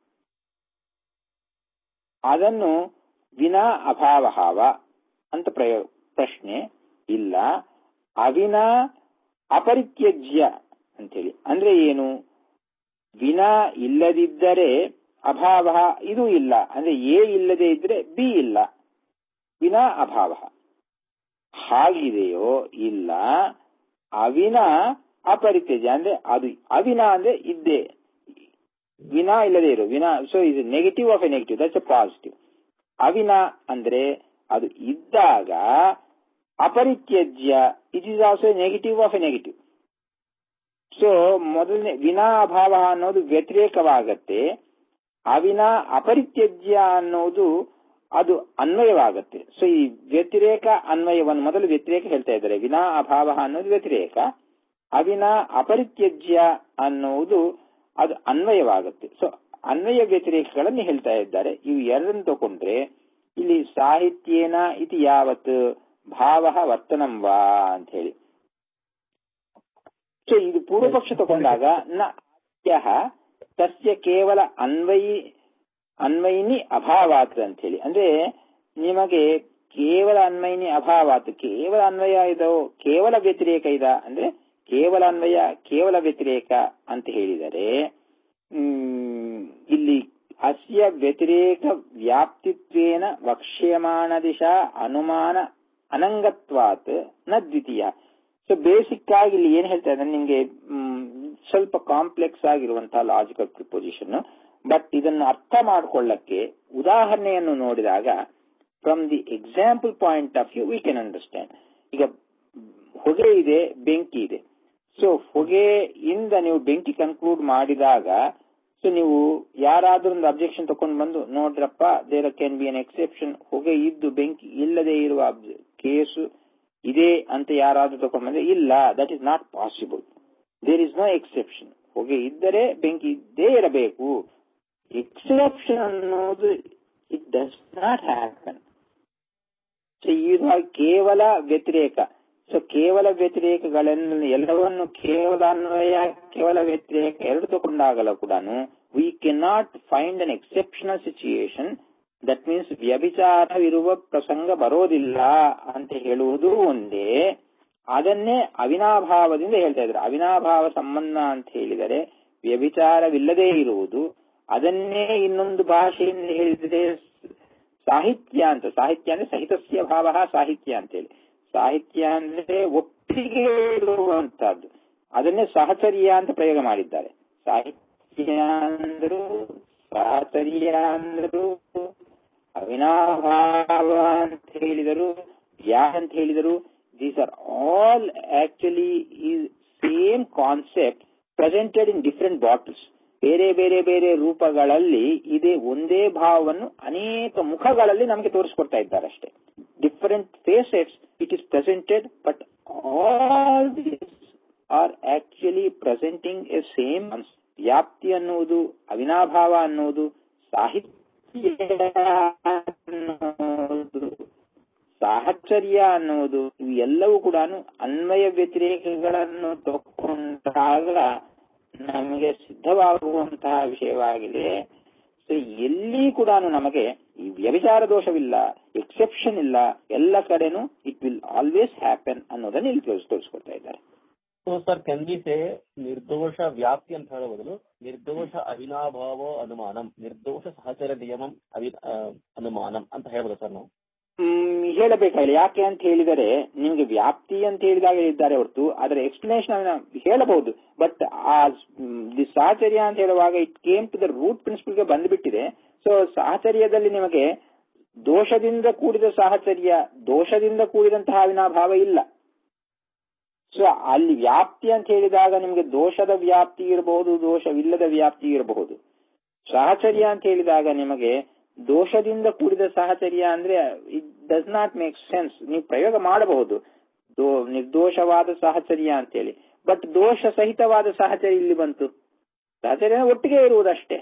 [SPEAKER 1] ಅದನ್ನು ವಿನಾ ಅಭಾವ ಅಂತ ಪ್ರಶ್ನೆ ಇಲ್ಲ. ಅವಿನಾ ಅಪರಿತ್ಯಜ್ಯ ಅಂತೇಳಿ ಅಂದ್ರೆ ಏನು, ವಿನಾ ಇಲ್ಲದಿದ್ದರೆ ಅಭಾವ ಇದು ಇಲ್ಲ, ಅಂದ್ರೆ ಎ ಇಲ್ಲದೆ ಇದ್ರೆ ಬಿ ಇಲ್ಲ, ವಿನಾ ಅಭಾವ ಹಾಗಿದೆಯೋ ಇಲ್ಲ. ಅವಿನಾ ಅಪರಿತ್ಯಜ್ಯ ಅಂದ್ರೆ ಅದು ಅವಿನಾ ಅಂದ್ರೆ ಇದ್ದೇ, ವಿನಾ ಇಲ್ಲದೆ ಇರೋ ವಿನಾ. ಸೊ ಇದು negative of a negative, that's a positive. ಅವಿನಾ ಅಂದ್ರೆ ಅದು ಇದ್ದಾಗ, ಅಪರಿತ್ಯಜ್ಯ it is also negative of a negative. So ಮೊದಲನೇ ವಿನಾ ಅಭಾವ ಅನ್ನೋದು ವ್ಯತಿರೇಕವಾಗತ್ತೆ, ಅವಿನಾ ಅಪರಿತ್ಯಜ್ಯ ಅನ್ನೋದು ಅದು ಅನ್ವಯವಾಗತ್ತೆ. ಸೊ ಈ ವ್ಯತಿರೇಕ ಅನ್ವಯವನ್ನು ಮೊದಲು ವ್ಯತಿರೇಕ ಹೇಳ್ತಾ ಇದ್ದಾರೆ. ವಿನಾ ಅಭಾವ ಅನ್ನೋದು ವ್ಯತಿರೇಕ, ಅವಿನಾ ಅಪರಿತ್ಯಜ್ಯ ಅನ್ನುವುದು ಅದು ಅನ್ವಯವಾಗುತ್ತೆ. ಸೊ ಅನ್ವಯ ವ್ಯತಿರೇಕಗಳನ್ನು ಹೇಳ್ತಾ ಇದ್ದಾರೆ. ಇವು ಎರಡನ್ನು ತಗೊಂಡ್ರೆ ಇಲ್ಲಿ ಸಾಹಿತ್ಯೇನ ಇತಿ ಯಾವತ್ ಭಾವ ವರ್ತನಂ ವಾ ಅಂತ ಹೇಳಿ. ಸೊ ಇದು ಪೂರ್ವ ಪಕ್ಷ ತಗೊಂಡಾಗ ತಸ್ಯ ಕೇವಲ ಅನ್ವಯಿನಿ ಅಭಾವಾತ್ ಅಂತ ಹೇಳಿ, ಅಂದ್ರೆ ನಿಮಗೆ ಕೇವಲ ಅನ್ವಯಿನಿ ಅಭಾವಾತ್, ಕೇವಲ ಅನ್ವಯ ಇದೋ ಕೇವಲ ವ್ಯತಿರೇಕ ಇದ ಅಂದ್ರೆ ಕೇವಲ ಅನ್ವಯ ಕೇವಲ ವ್ಯತಿರೇಕ ಅಂತ ಹೇಳಿದರೆ ಇಲ್ಲಿ ಅಸ್ಯ ವ್ಯತಿರೇಕ ವ್ಯಾಪ್ತಿತ್ವೇನ ವಕ್ಷ್ಯಮಾಣ ದಿಶಾ ಅನುಮಾನ ಅನಂಗತ್ವಾತ್ ನ ದ್ವಿತೀಯ. ಸೊ ಬೇಸಿಕ್ ಆಗಿ ಇಲ್ಲಿ ಏನ್ ಹೇಳ್ತಾ ಇದ್ದಾರೆ, ನಿಮ್ಗೆ ಸ್ವಲ್ಪ ಕಾಂಪ್ಲೆಕ್ಸ್ ಆಗಿರುವಂತಹ ಲಾಜಿಕಲ್ ಪ್ರಿಪೊಸಿಷನ್, ಬಟ್ ಇದನ್ನು ಅರ್ಥ ಮಾಡಿಕೊಳ್ಳಕ್ಕೆ ಉದಾಹರಣೆಯನ್ನು ನೋಡಿದಾಗ from the example point of view we can understand. ಈಗ ಹೊಗೆ ಇದೆ, ಬೆಂಕಿ ಇದೆ. ಸೊ ಹೊಗೆಯಿಂದ ನೀವು ಬೆಂಕಿ ಕನ್ಕ್ಲೂಡ್ ಮಾಡಿದಾಗ ಸೊ ನೀವು ಯಾರಾದ್ರೂ ಒಂದು ಅಬ್ಜೆಕ್ಷನ್ ತಗೊಂಡು ಬಂದು ನೋಡ್ರಪ್ಪ there can be an exception, ಹೊಗೆ ಇದ್ದು ಬೆಂಕಿ ಇಲ್ಲದೆ ಇರುವ ಕೇಸು ಇದೆ ಅಂತ ಯಾರಾದ್ರೂ ತಗೊಂಡು ಬಂದ್ರೆ ಇಲ್ಲ, that is not possible. There is no exception. ಹೊಗೆ ಇದ್ದರೆ ಬೆಂಕಿ ಇದ್ದೇ ಇರಬೇಕು. ಎಕ್ಸೆಪ್ಷನ್ ಅನ್ನೋದು it does not happen. So ಈಗ ಕೇವಲ ವ್ಯತಿರೇಕ. ಸೊ ಕೇವಲ ವ್ಯತಿರೇಕಗಳನ್ನು ಎಲ್ಲವನ್ನು ಕೇವಲ ಅನ್ವಯ ಕೇವಲ ವ್ಯತಿರೇಕ ಎರಡು ತಗೊಂಡಾಗಲೂ ಕೂಡ we cannot find an exceptional situation. That means ವ್ಯಭಿಚಾರವಿರುವ ಪ್ರಸಂಗ ಬರೋದಿಲ್ಲ ಅಂತ ಹೇಳುವುದು ಒಂದೇ. ಅದನ್ನೇ ಅವಿನಾಭಾವದಿಂದ ಹೇಳ್ತಾ ಇದ್ದಾರೆ. ಅವಿನಾಭಾವ ಸಂಬಂಧ ಅಂತ ಹೇಳಿದರೆ ವ್ಯಭಿಚಾರವಿಲ್ಲದೆ ಇರುವುದು. ಅದನ್ನೇ ಇನ್ನೊಂದು ಭಾಷೆಯಿಂದ ಹೇಳಿದರೆ ಸಾಹಿತ್ಯ ಅಂತ. ಸಾಹಿತ್ಯ ಅಂದ್ರೆ ಸಹಿತಸ್ಯ ಭಾವ ಸಾಹಿತ್ಯ ಅಂತೇಳಿ. ಸಾಹಿತ್ಯ ಅಂದ್ರೆ ಒಟ್ಟಿಗೆ ಇರುವಂತಹದ್ದು. ಅದನ್ನೇ ಸಹಚರ್ಯ ಅಂತ ಪ್ರಯೋಗ ಮಾಡಿದ್ದಾರೆ. ಸಾಹಿತ್ಯ ಅಂದ್ರು ಸಹಚರ್ಯ ಅಂದ್ರು ಅವಿನಾಭಾವ ಅಂತ ಹೇಳಿದರು, ಅಂತ ಹೇಳಿದರು. These are all actually is same concept presented in different bottles. ಬೇರೆ ಬೇರೆ ಬೇರೆ ರೂಪಗಳಲ್ಲಿ ಇದೇ ಒಂದೇ ಭಾವವನ್ನು ಅನೇಕ ಮುಖಗಳಲ್ಲಿ ನಮಗೆ ತೋರಿಸ್ಕೊಡ್ತಾ ಇದ್ದಾರೆ ಅಷ್ಟೇ. Different facets it is presented, but all this are actually presenting a same. ವ್ಯಾಪ್ತಿ ಅನ್ನುವುದು, ಅವಿನಾಭಾವ ಅನ್ನುವುದು, ಸಾಹಿತ್ಯ ಅನ್ನುವುದು, ಸಾಹಚರ್ಯ ಅನ್ನುವುದು, ಇವೆಲ್ಲವೂ ಕೂಡ ಅನ್ವಯ ವ್ಯತಿರೇಕಗಳನ್ನು ತಗೊಂಡಾಗ ನಮಗೆ ಸಿದ್ಧವಾಗುವಂತಹ ವಿಷಯವಾಗಿದೆ. ಸೊ ಎಲ್ಲಿ ಕೂಡ ನಮಗೆ ಈ ವ್ಯಭಿಚಾರ ದೋಷವಿಲ್ಲ, ಎಕ್ಸೆಪ್ಷನ್ ಇಲ್ಲ, ಎಲ್ಲ ಕಡೆನೂ ಇಟ್ ವಿಲ್ ಆಲ್ವೇಸ್ ಹ್ಯಾಪನ್ ಅನ್ನೋದನ್ನ ಇಲ್ಲಿ ತೋರಿಸ್ಕೊಡ್ತಾ ಇದ್ದಾರೆ.
[SPEAKER 2] So sir, can we say ನಿರ್ದೋಷ ವ್ಯಾಪ್ತಿ ಅಂತ ಹೇಳೋ ಬದಲು ನಿರ್ದೋಷ ಅವಿನಾಭಾವ ಅನುಮಾನಂ, ನಿರ್ದೋಷ ಸಹಚರ ನಿಯಮಂ ಅನುಮಾನಂ ಅಂತ ಹೇಳ್ಬೋದು ಸರ್ ನಾವು?
[SPEAKER 1] ಹೇಳಬೇಕಾಗಿಲ್ಲ. ಯಾಕೆ ಅಂತ ಹೇಳಿದರೆ ನಿಮಗೆ ವ್ಯಾಪ್ತಿ ಅಂತ ಹೇಳಿದಾಗ ಇದ್ದಾರೆ ಹೊರತು ಅದರ ಎಕ್ಸ್ಪ್ಲನೇಷನ್ ಹೇಳಬಹುದು. ಬಟ್ ಆ ಸಾಹಚರ್ಯ ಅಂತ ಹೇಳುವಾಗ it came to the root ಪ್ರಿನ್ಸಿಪಲ್ಗೆ ಬಂದುಬಿಟ್ಟಿದೆ. ಸೊ ಸಾಹಚರ್ಯದಲ್ಲಿ ನಿಮಗೆ ದೋಷದಿಂದ ಕೂಡಿದ ಸಾಹಚರ್ಯ, ದೋಷದಿಂದ ಕೂಡಿದಂತಹ ಅವಿನಾಭಾವ ಇಲ್ಲ. ಸೊ ಅಲ್ಲಿ ವ್ಯಾಪ್ತಿ ಅಂತ ಹೇಳಿದಾಗ ನಿಮಗೆ ದೋಷದ ವ್ಯಾಪ್ತಿ ಇರಬಹುದು, ದೋಷವಿಲ್ಲದ ವ್ಯಾಪ್ತಿ ಇರಬಹುದು. ಸಾಹಚರ್ಯ ಅಂತ ಹೇಳಿದಾಗ ನಿಮಗೆ ದೋಷದಿಂದ ಕೂಡಿದ ಸಾಹಚರ್ಯ ಅಂದ್ರೆ it does not make sense. ನೀವು ಪ್ರಯೋಗ ಮಾಡಬಹುದು ನಿರ್ದೋಷವಾದ ಸಾಹಚರ್ಯ ಅಂತೇಳಿ, ಬಟ್ ದೋಷ ಸಹಿತವಾದ ಸಾಹಚರ್ಯ ಇಲ್ಲಿ ಬಂತು. ಸಾಹಚರ್ಯ ಒಟ್ಟಿಗೆ ಇರುವುದಷ್ಟೇ.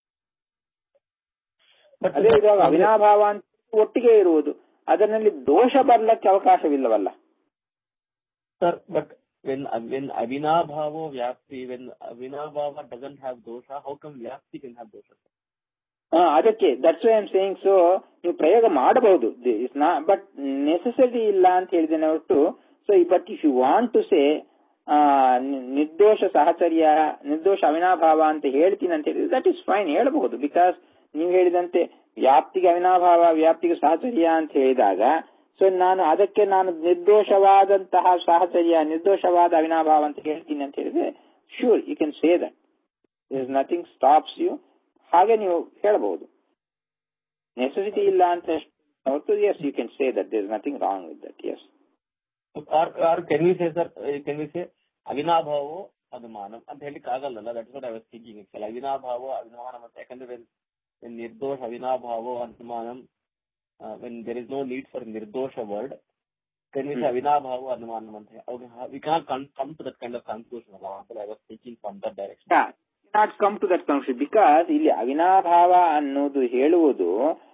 [SPEAKER 1] ಅದೇ ಇವಾಗ ಅವಿನಾಭಾವ ಅಂತ ಒಟ್ಟಿಗೆ ಇರುವುದು, ಅದರಲ್ಲಿ ದೋಷ ಬರ್ಲಕ್ಕೆ ಅವಕಾಶವಿಲ್ಲವಲ್ಲ
[SPEAKER 2] sir. But when avinabhavo vyapti, when avinabhava doesn't have dosha, how come vyapti can have dosha?
[SPEAKER 1] ಅದಕ್ಕೆ that's why I am saying. So ನೀವು ಪ್ರಯೋಗ ಮಾಡಬಹುದು, ಬಟ್ ನೆಸೆಸರಿ ಇಲ್ಲ ಅಂತ ಹೇಳಿದ್ದೇನೆ ಹೊರತು. So but if you want to say ನಿರ್ದೋಷ ಸಹಚರ್ಯ, ನಿರ್ದೋಷ ಅವಿನಾಭಾವ ಅಂತ ಹೇಳ್ತೀನಿ ಅಂತ ಹೇಳಿದ್ರೆ ದಟ್ ಇಸ್ ಫೈನ್, ಹೇಳಬಹುದು. ಬಿಕಾಸ್ ನೀವು ಹೇಳಿದಂತೆ ವ್ಯಾಪ್ತಿಗೆ ಅವಿನಾಭಾವ, ವ್ಯಾಪ್ತಿಗೆ ಸಹಚರ್ಯ ಅಂತ ಹೇಳಿದಾಗ ಸೊ ಅದಕ್ಕೆ ನಾನು ನಿರ್ದೋಷವಾದಂತಹ ಸಾಹಚರ್ಯ, ನಿರ್ದೋಷವಾದ ಅವಿನಾಭಾವ ಅಂತ ಹೇಳ್ತೀನಿ ಅಂತ ಹೇಳಿದ್ರೆ sure you can say that. There is nothing stops you. ಹಾಗೆ ನೀವು ಹೇಳಬಹುದು. ನೆಸೆಸಿಟಿ ಇಲ್ಲ ಅಂತ ಹೊರತು yes you can say that there is nothing wrong with that. Yes.
[SPEAKER 2] Or can we say, sir, can we say ಅವಿನಾಭಾವೋ ಅನುಮಾನಂ ಅಂತ ಹೇಳಿಕ್ಕೆ ಆಗಲ್ಲ? That is what I was thinking. Actually ಅವಿನಾಭಾವೋ ಅನುಮಾನಂ ಅಂತ, ಯಾಕಂದ್ರೆ ನಿರ್ದೋಷ ಅವಿನಾಭಾವೋ ಅನುಮಾನಂ, when there is no need for nirdosha word, can we say avinabhavo anumanam ante? We cannot come to that kind of conclusion. I was thinking from that direction.
[SPEAKER 1] Yeah, not come to that conclusion because ಇಲ್ಲಿ ಅವಿನಾಭಾವ ಅನ್ನೋದು ಹೇಳುವುದು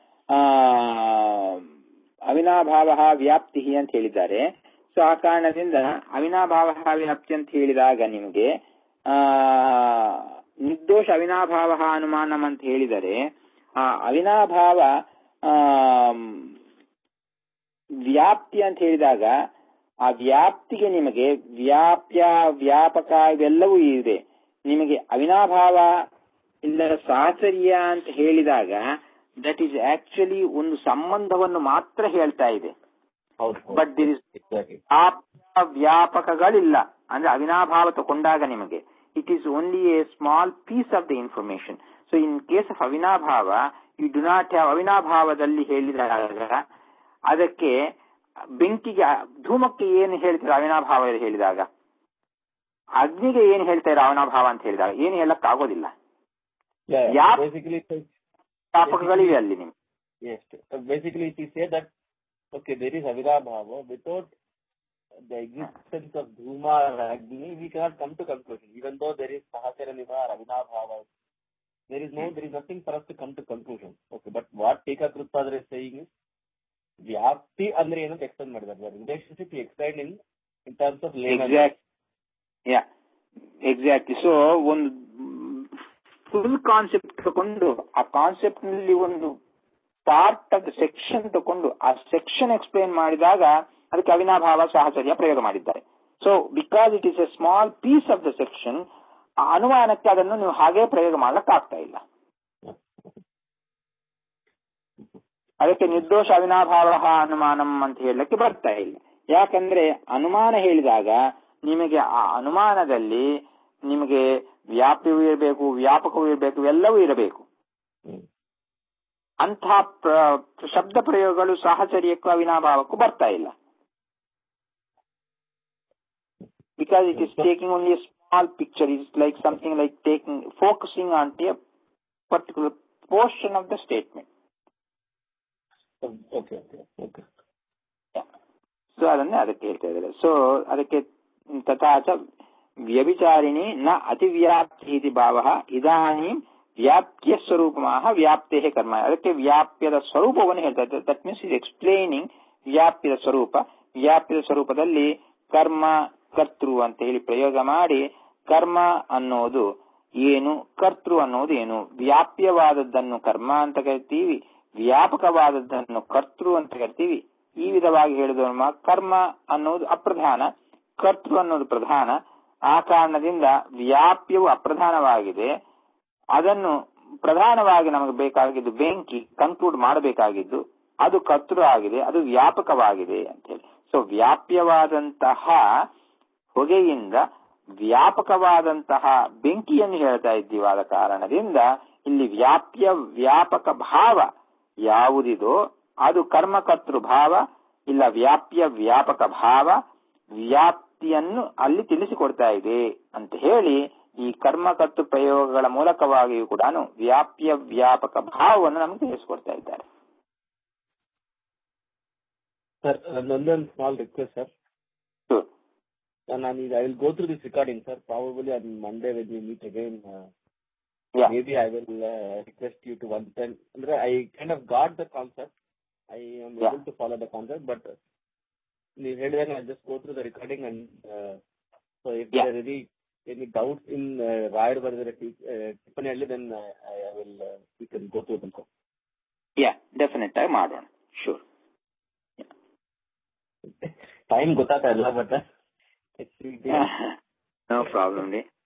[SPEAKER 1] ಅವಿನಾಭಾವ ವ್ಯಾಪ್ತಿ ಅಂತ ಹೇಳಿದ್ದಾರೆ. So ಆ ಕಾರಣದಿಂದ ಅವಿನಾಭಾವ ವ್ಯಾಪ್ತಿ ಅಂತ ಹೇಳಿದಾಗ ನಿಮಗೆ ನಿರ್ದೋಷ ಅವಿನಾಭಾವ ಅನುಮಾನಂ ಅಂತ ಹೇಳಿದರೆ ಆ ಅವಿನಾಭಾವ ವ್ಯಾಪ್ತಿ ಅಂತ ಹೇಳಿದಾಗ ಆ ವ್ಯಾಪ್ತಿಗೆ ನಿಮಗೆ ವ್ಯಾಪಕ ಇವೆಲ್ಲವೂ ಇದೆ. ನಿಮಗೆ ಅವಿನಾಭಾವ ಇಲ್ಲ ಸಾಹಚರ್ಯ ಅಂತ ಹೇಳಿದಾಗ ದಟ್ ಈಸ್ ಆಕ್ಚುಲಿ ಒಂದು ಸಂಬಂಧವನ್ನು ಮಾತ್ರ ಹೇಳ್ತಾ ಇದೆ. ಬಟ್ ದಿರ್ ಇಸ್ ವ್ಯಾಪಕಗಳಿಲ್ಲ. ಅಂದ್ರೆ ಅವಿನಾಭಾವ ತಗೊಂಡಾಗ ನಿಮಗೆ it is only a small piece of the information. So in case of ಅವಿನಾಭಾವ ಯು ಡು ನಾಟ್ ಹ್ಯಾವ್. ಅವಿನಾಭಾವದಲ್ಲಿ ಹೇಳಿದಾಗ ಅದಕ್ಕೆ ಬೆಂಕಿಗೆ ಧೂಮಕ್ಕೆ ಏನು ಹೇಳ್ತೀರ ಅವಿನಾಭಾವ ಹೇಳಿದಾಗ? ಅಗ್ನಿಗೆ ಏನ್ ಹೇಳ್ತಾರೆ ಅವಿನಾಭಾವ ಅಂತ ಹೇಳಿದಾಗ ಏನು ಹೇಳಕ್ ಆಗೋದಿಲ್ಲ. ವ್ಯಾಪಕಗಳಿವೆ ಅಲ್ಲಿ ನಿಮ್ಗೆ.
[SPEAKER 2] Yes. Basically, if you say that, okay, there is Avinabhava, without the existence of Dhuma or Agni, we cannot come to conclusion. Even though there is Sahasaraniva or Avinabhava, there is nothing for us to come to conclusion. Okay, but what Tika Krupadra is saying is, Vyapti andre enu explain ಮಾಡಿದ್ದಾರೆ. The relationship he explained in terms of layman.
[SPEAKER 1] Exactly. So, ಒಂದು full concept ತಗೊಂಡು ಆ concept ನಲ್ಲಿ ಒಂದು part of the section ತಗೊಂಡು ಆ section explain ಮಾಡಿದಾಗ ಅದಕ್ಕೆ ಅವಿನಾಭಾವ ಸಾಹಚರ್ಯ ಪ್ರಯೋಗ ಮಾಡಿದ್ದಾರೆ. So because it is a small piece of the section, ಆ ಅನುಮಾನಕ್ಕೆ ಅದನ್ನು ನೀವು ಹಾಗೆ ಪ್ರಯೋಗ ಮಾಡಕ್ ಆಗ್ತಾ ಇಲ್ಲ. ಅದಕ್ಕೆ ನಿರ್ದೋಷ ಅವಿನಾಭಾವ ಅನುಮಾನಂ ಅಂತ ಹೇಳಕ್ಕೆ ಬರ್ತಾ ಇಲ್ಲ. ಯಾಕಂದ್ರೆ ಅನುಮಾನ ಹೇಳಿದಾಗ ನಿಮಗೆ ಆ ಅನುಮಾನದಲ್ಲಿ ನಿಮಗೆ ವ್ಯಾಪ್ಯವೂ ಇರಬೇಕು, ವ್ಯಾಪಕವೂ ಇರಬೇಕು, ಎಲ್ಲವೂ ಇರಬೇಕು. ಅಂತಹ ಶಬ್ದ ಪ್ರಯೋಗಗಳು ಸಾಹಚರ್ಯಕ್ಕೂ ಅವಿನಾಭಾವಕ್ಕೂ ಬರ್ತಾ ಇಲ್ಲ. Because it is taking only a small picture. It's like something like focusing on a particular portion of the statement. So ಅದನ್ನೇ ಅದಕ್ಕೆ ಹೇಳ್ತಾ ಇದ್ದಾರೆ. ಸೊ ಅದಕ್ಕೆ ತಥಾಚ ವ್ಯಭಿಚಾರಿಣಿ ನ ಅತಿವ್ಯಾಪ್ತಿ ಇತಿ ಭಾವಃ ಇದಾನೀಂ ವ್ಯಾಪ್ತಿಯ ಸ್ವರೂಪಮಾಹ ವ್ಯಾಪ್ತೇ ಕರ್ಮ. ಅದಕ್ಕೆ ವ್ಯಾಪ್ಯದ ಸ್ವರೂಪವನ್ನು ಹೇಳ್ತಾ ಇದ್ದಾರೆ. ದಟ್ ಮೀನ್ಸ್ ಇಸ್ ಎಕ್ಸ್ಪ್ಲೇನಿಂಗ್ ವ್ಯಾಪ್ಯದ ಸ್ವರೂಪ. ವ್ಯಾಪ್ಯದ ಸ್ವರೂಪದಲ್ಲಿ ಕರ್ಮ ಕರ್ತೃ ಅಂತ ಹೇಳಿ ಪ್ರಯೋಗ ಮಾಡಿ, ಕರ್ಮ ಅನ್ನೋದು ಏನು, ಕರ್ತೃ ಅನ್ನೋದು ಏನು, ವ್ಯಾಪ್ಯವಾದದ್ದನ್ನು ಕರ್ಮ ಅಂತ ಕರಿತೀವಿ, ವ್ಯಾಪಕವಾದದ್ದನ್ನು ಕರ್ತೃ ಅಂತ ಕರಿತೀವಿ. ಈ ವಿಧವಾಗಿ ಹೇಳಿದ ಕರ್ಮ ಅನ್ನೋದು ಅಪ್ರಧಾನ, ಕರ್ತೃ ಅನ್ನೋದು ಪ್ರಧಾನ. ಆ ಕಾರಣದಿಂದ ವ್ಯಾಪ್ಯವು ಅಪ್ರಧಾನವಾಗಿದೆ. ಅದನ್ನು ಪ್ರಧಾನವಾಗಿ ನಮಗೆ ಬೇಕಾಗಿದ್ದು ಬೆಂಕಿ ಕನ್ಕ್ಲೂಡ್ ಮಾಡಬೇಕಾಗಿದ್ದು ಅದು ಕರ್ತೃ ಆಗಿದೆ, ಅದು ವ್ಯಾಪಕವಾಗಿದೆ ಅಂತ ಹೇಳಿ. ಸೊ ವ್ಯಾಪ್ಯವಾದಂತಹ ಹೊಗೆಯಿಂದ ವ್ಯಾಪಕವಾದಂತಹ ಬೆಂಕಿಯನ್ನು ಹೇಳ್ತಾ ಇದ್ದೀವಿ. ಆದ ಕಾರಣದಿಂದ ಇಲ್ಲಿ ವ್ಯಾಪಕ ಭಾವ ಯಾವುದಿದೋ ಅದು ಕರ್ಮಕರ್ತೃ ಭಾವ, ಇಲ್ಲ ವ್ಯಾಪಕ ಭಾವ ವ್ಯಾಪ್ತಿಯನ್ನು ಅಲ್ಲಿ ತಿಳಿಸಿಕೊಡ್ತಾ ಇದೆ ಅಂತ ಹೇಳಿ ಈ ಕರ್ಮಕರ್ತೃ ಪ್ರಯೋಗಗಳ ಮೂಲಕವಾಗಿಯೂ ಕೂಡ ವ್ಯಾಪಕ ಭಾವವನ್ನು ನಮಗೆ ತಿಳಿಸಿಕೊಡ್ತಾ ಇದ್ದಾರೆ.
[SPEAKER 2] ಸರ್, ಒಂದೊಂದು small request sir. I will go through this recording, sir. Probably on Monday when we meet again, maybe I will request you to one time. I kind of got the concept. I am able to follow the concept, but I'll just go through the recording and so if there are any doubts in Rayad Bardare Tippanelli, then I will we can go through them.
[SPEAKER 1] Yeah, definitely. ಮಾಡೋಣ. Sure.
[SPEAKER 2] Time ಗೊತ್ತಾಗ್ತಾ ಇಲ್ಲ, but no
[SPEAKER 1] problem.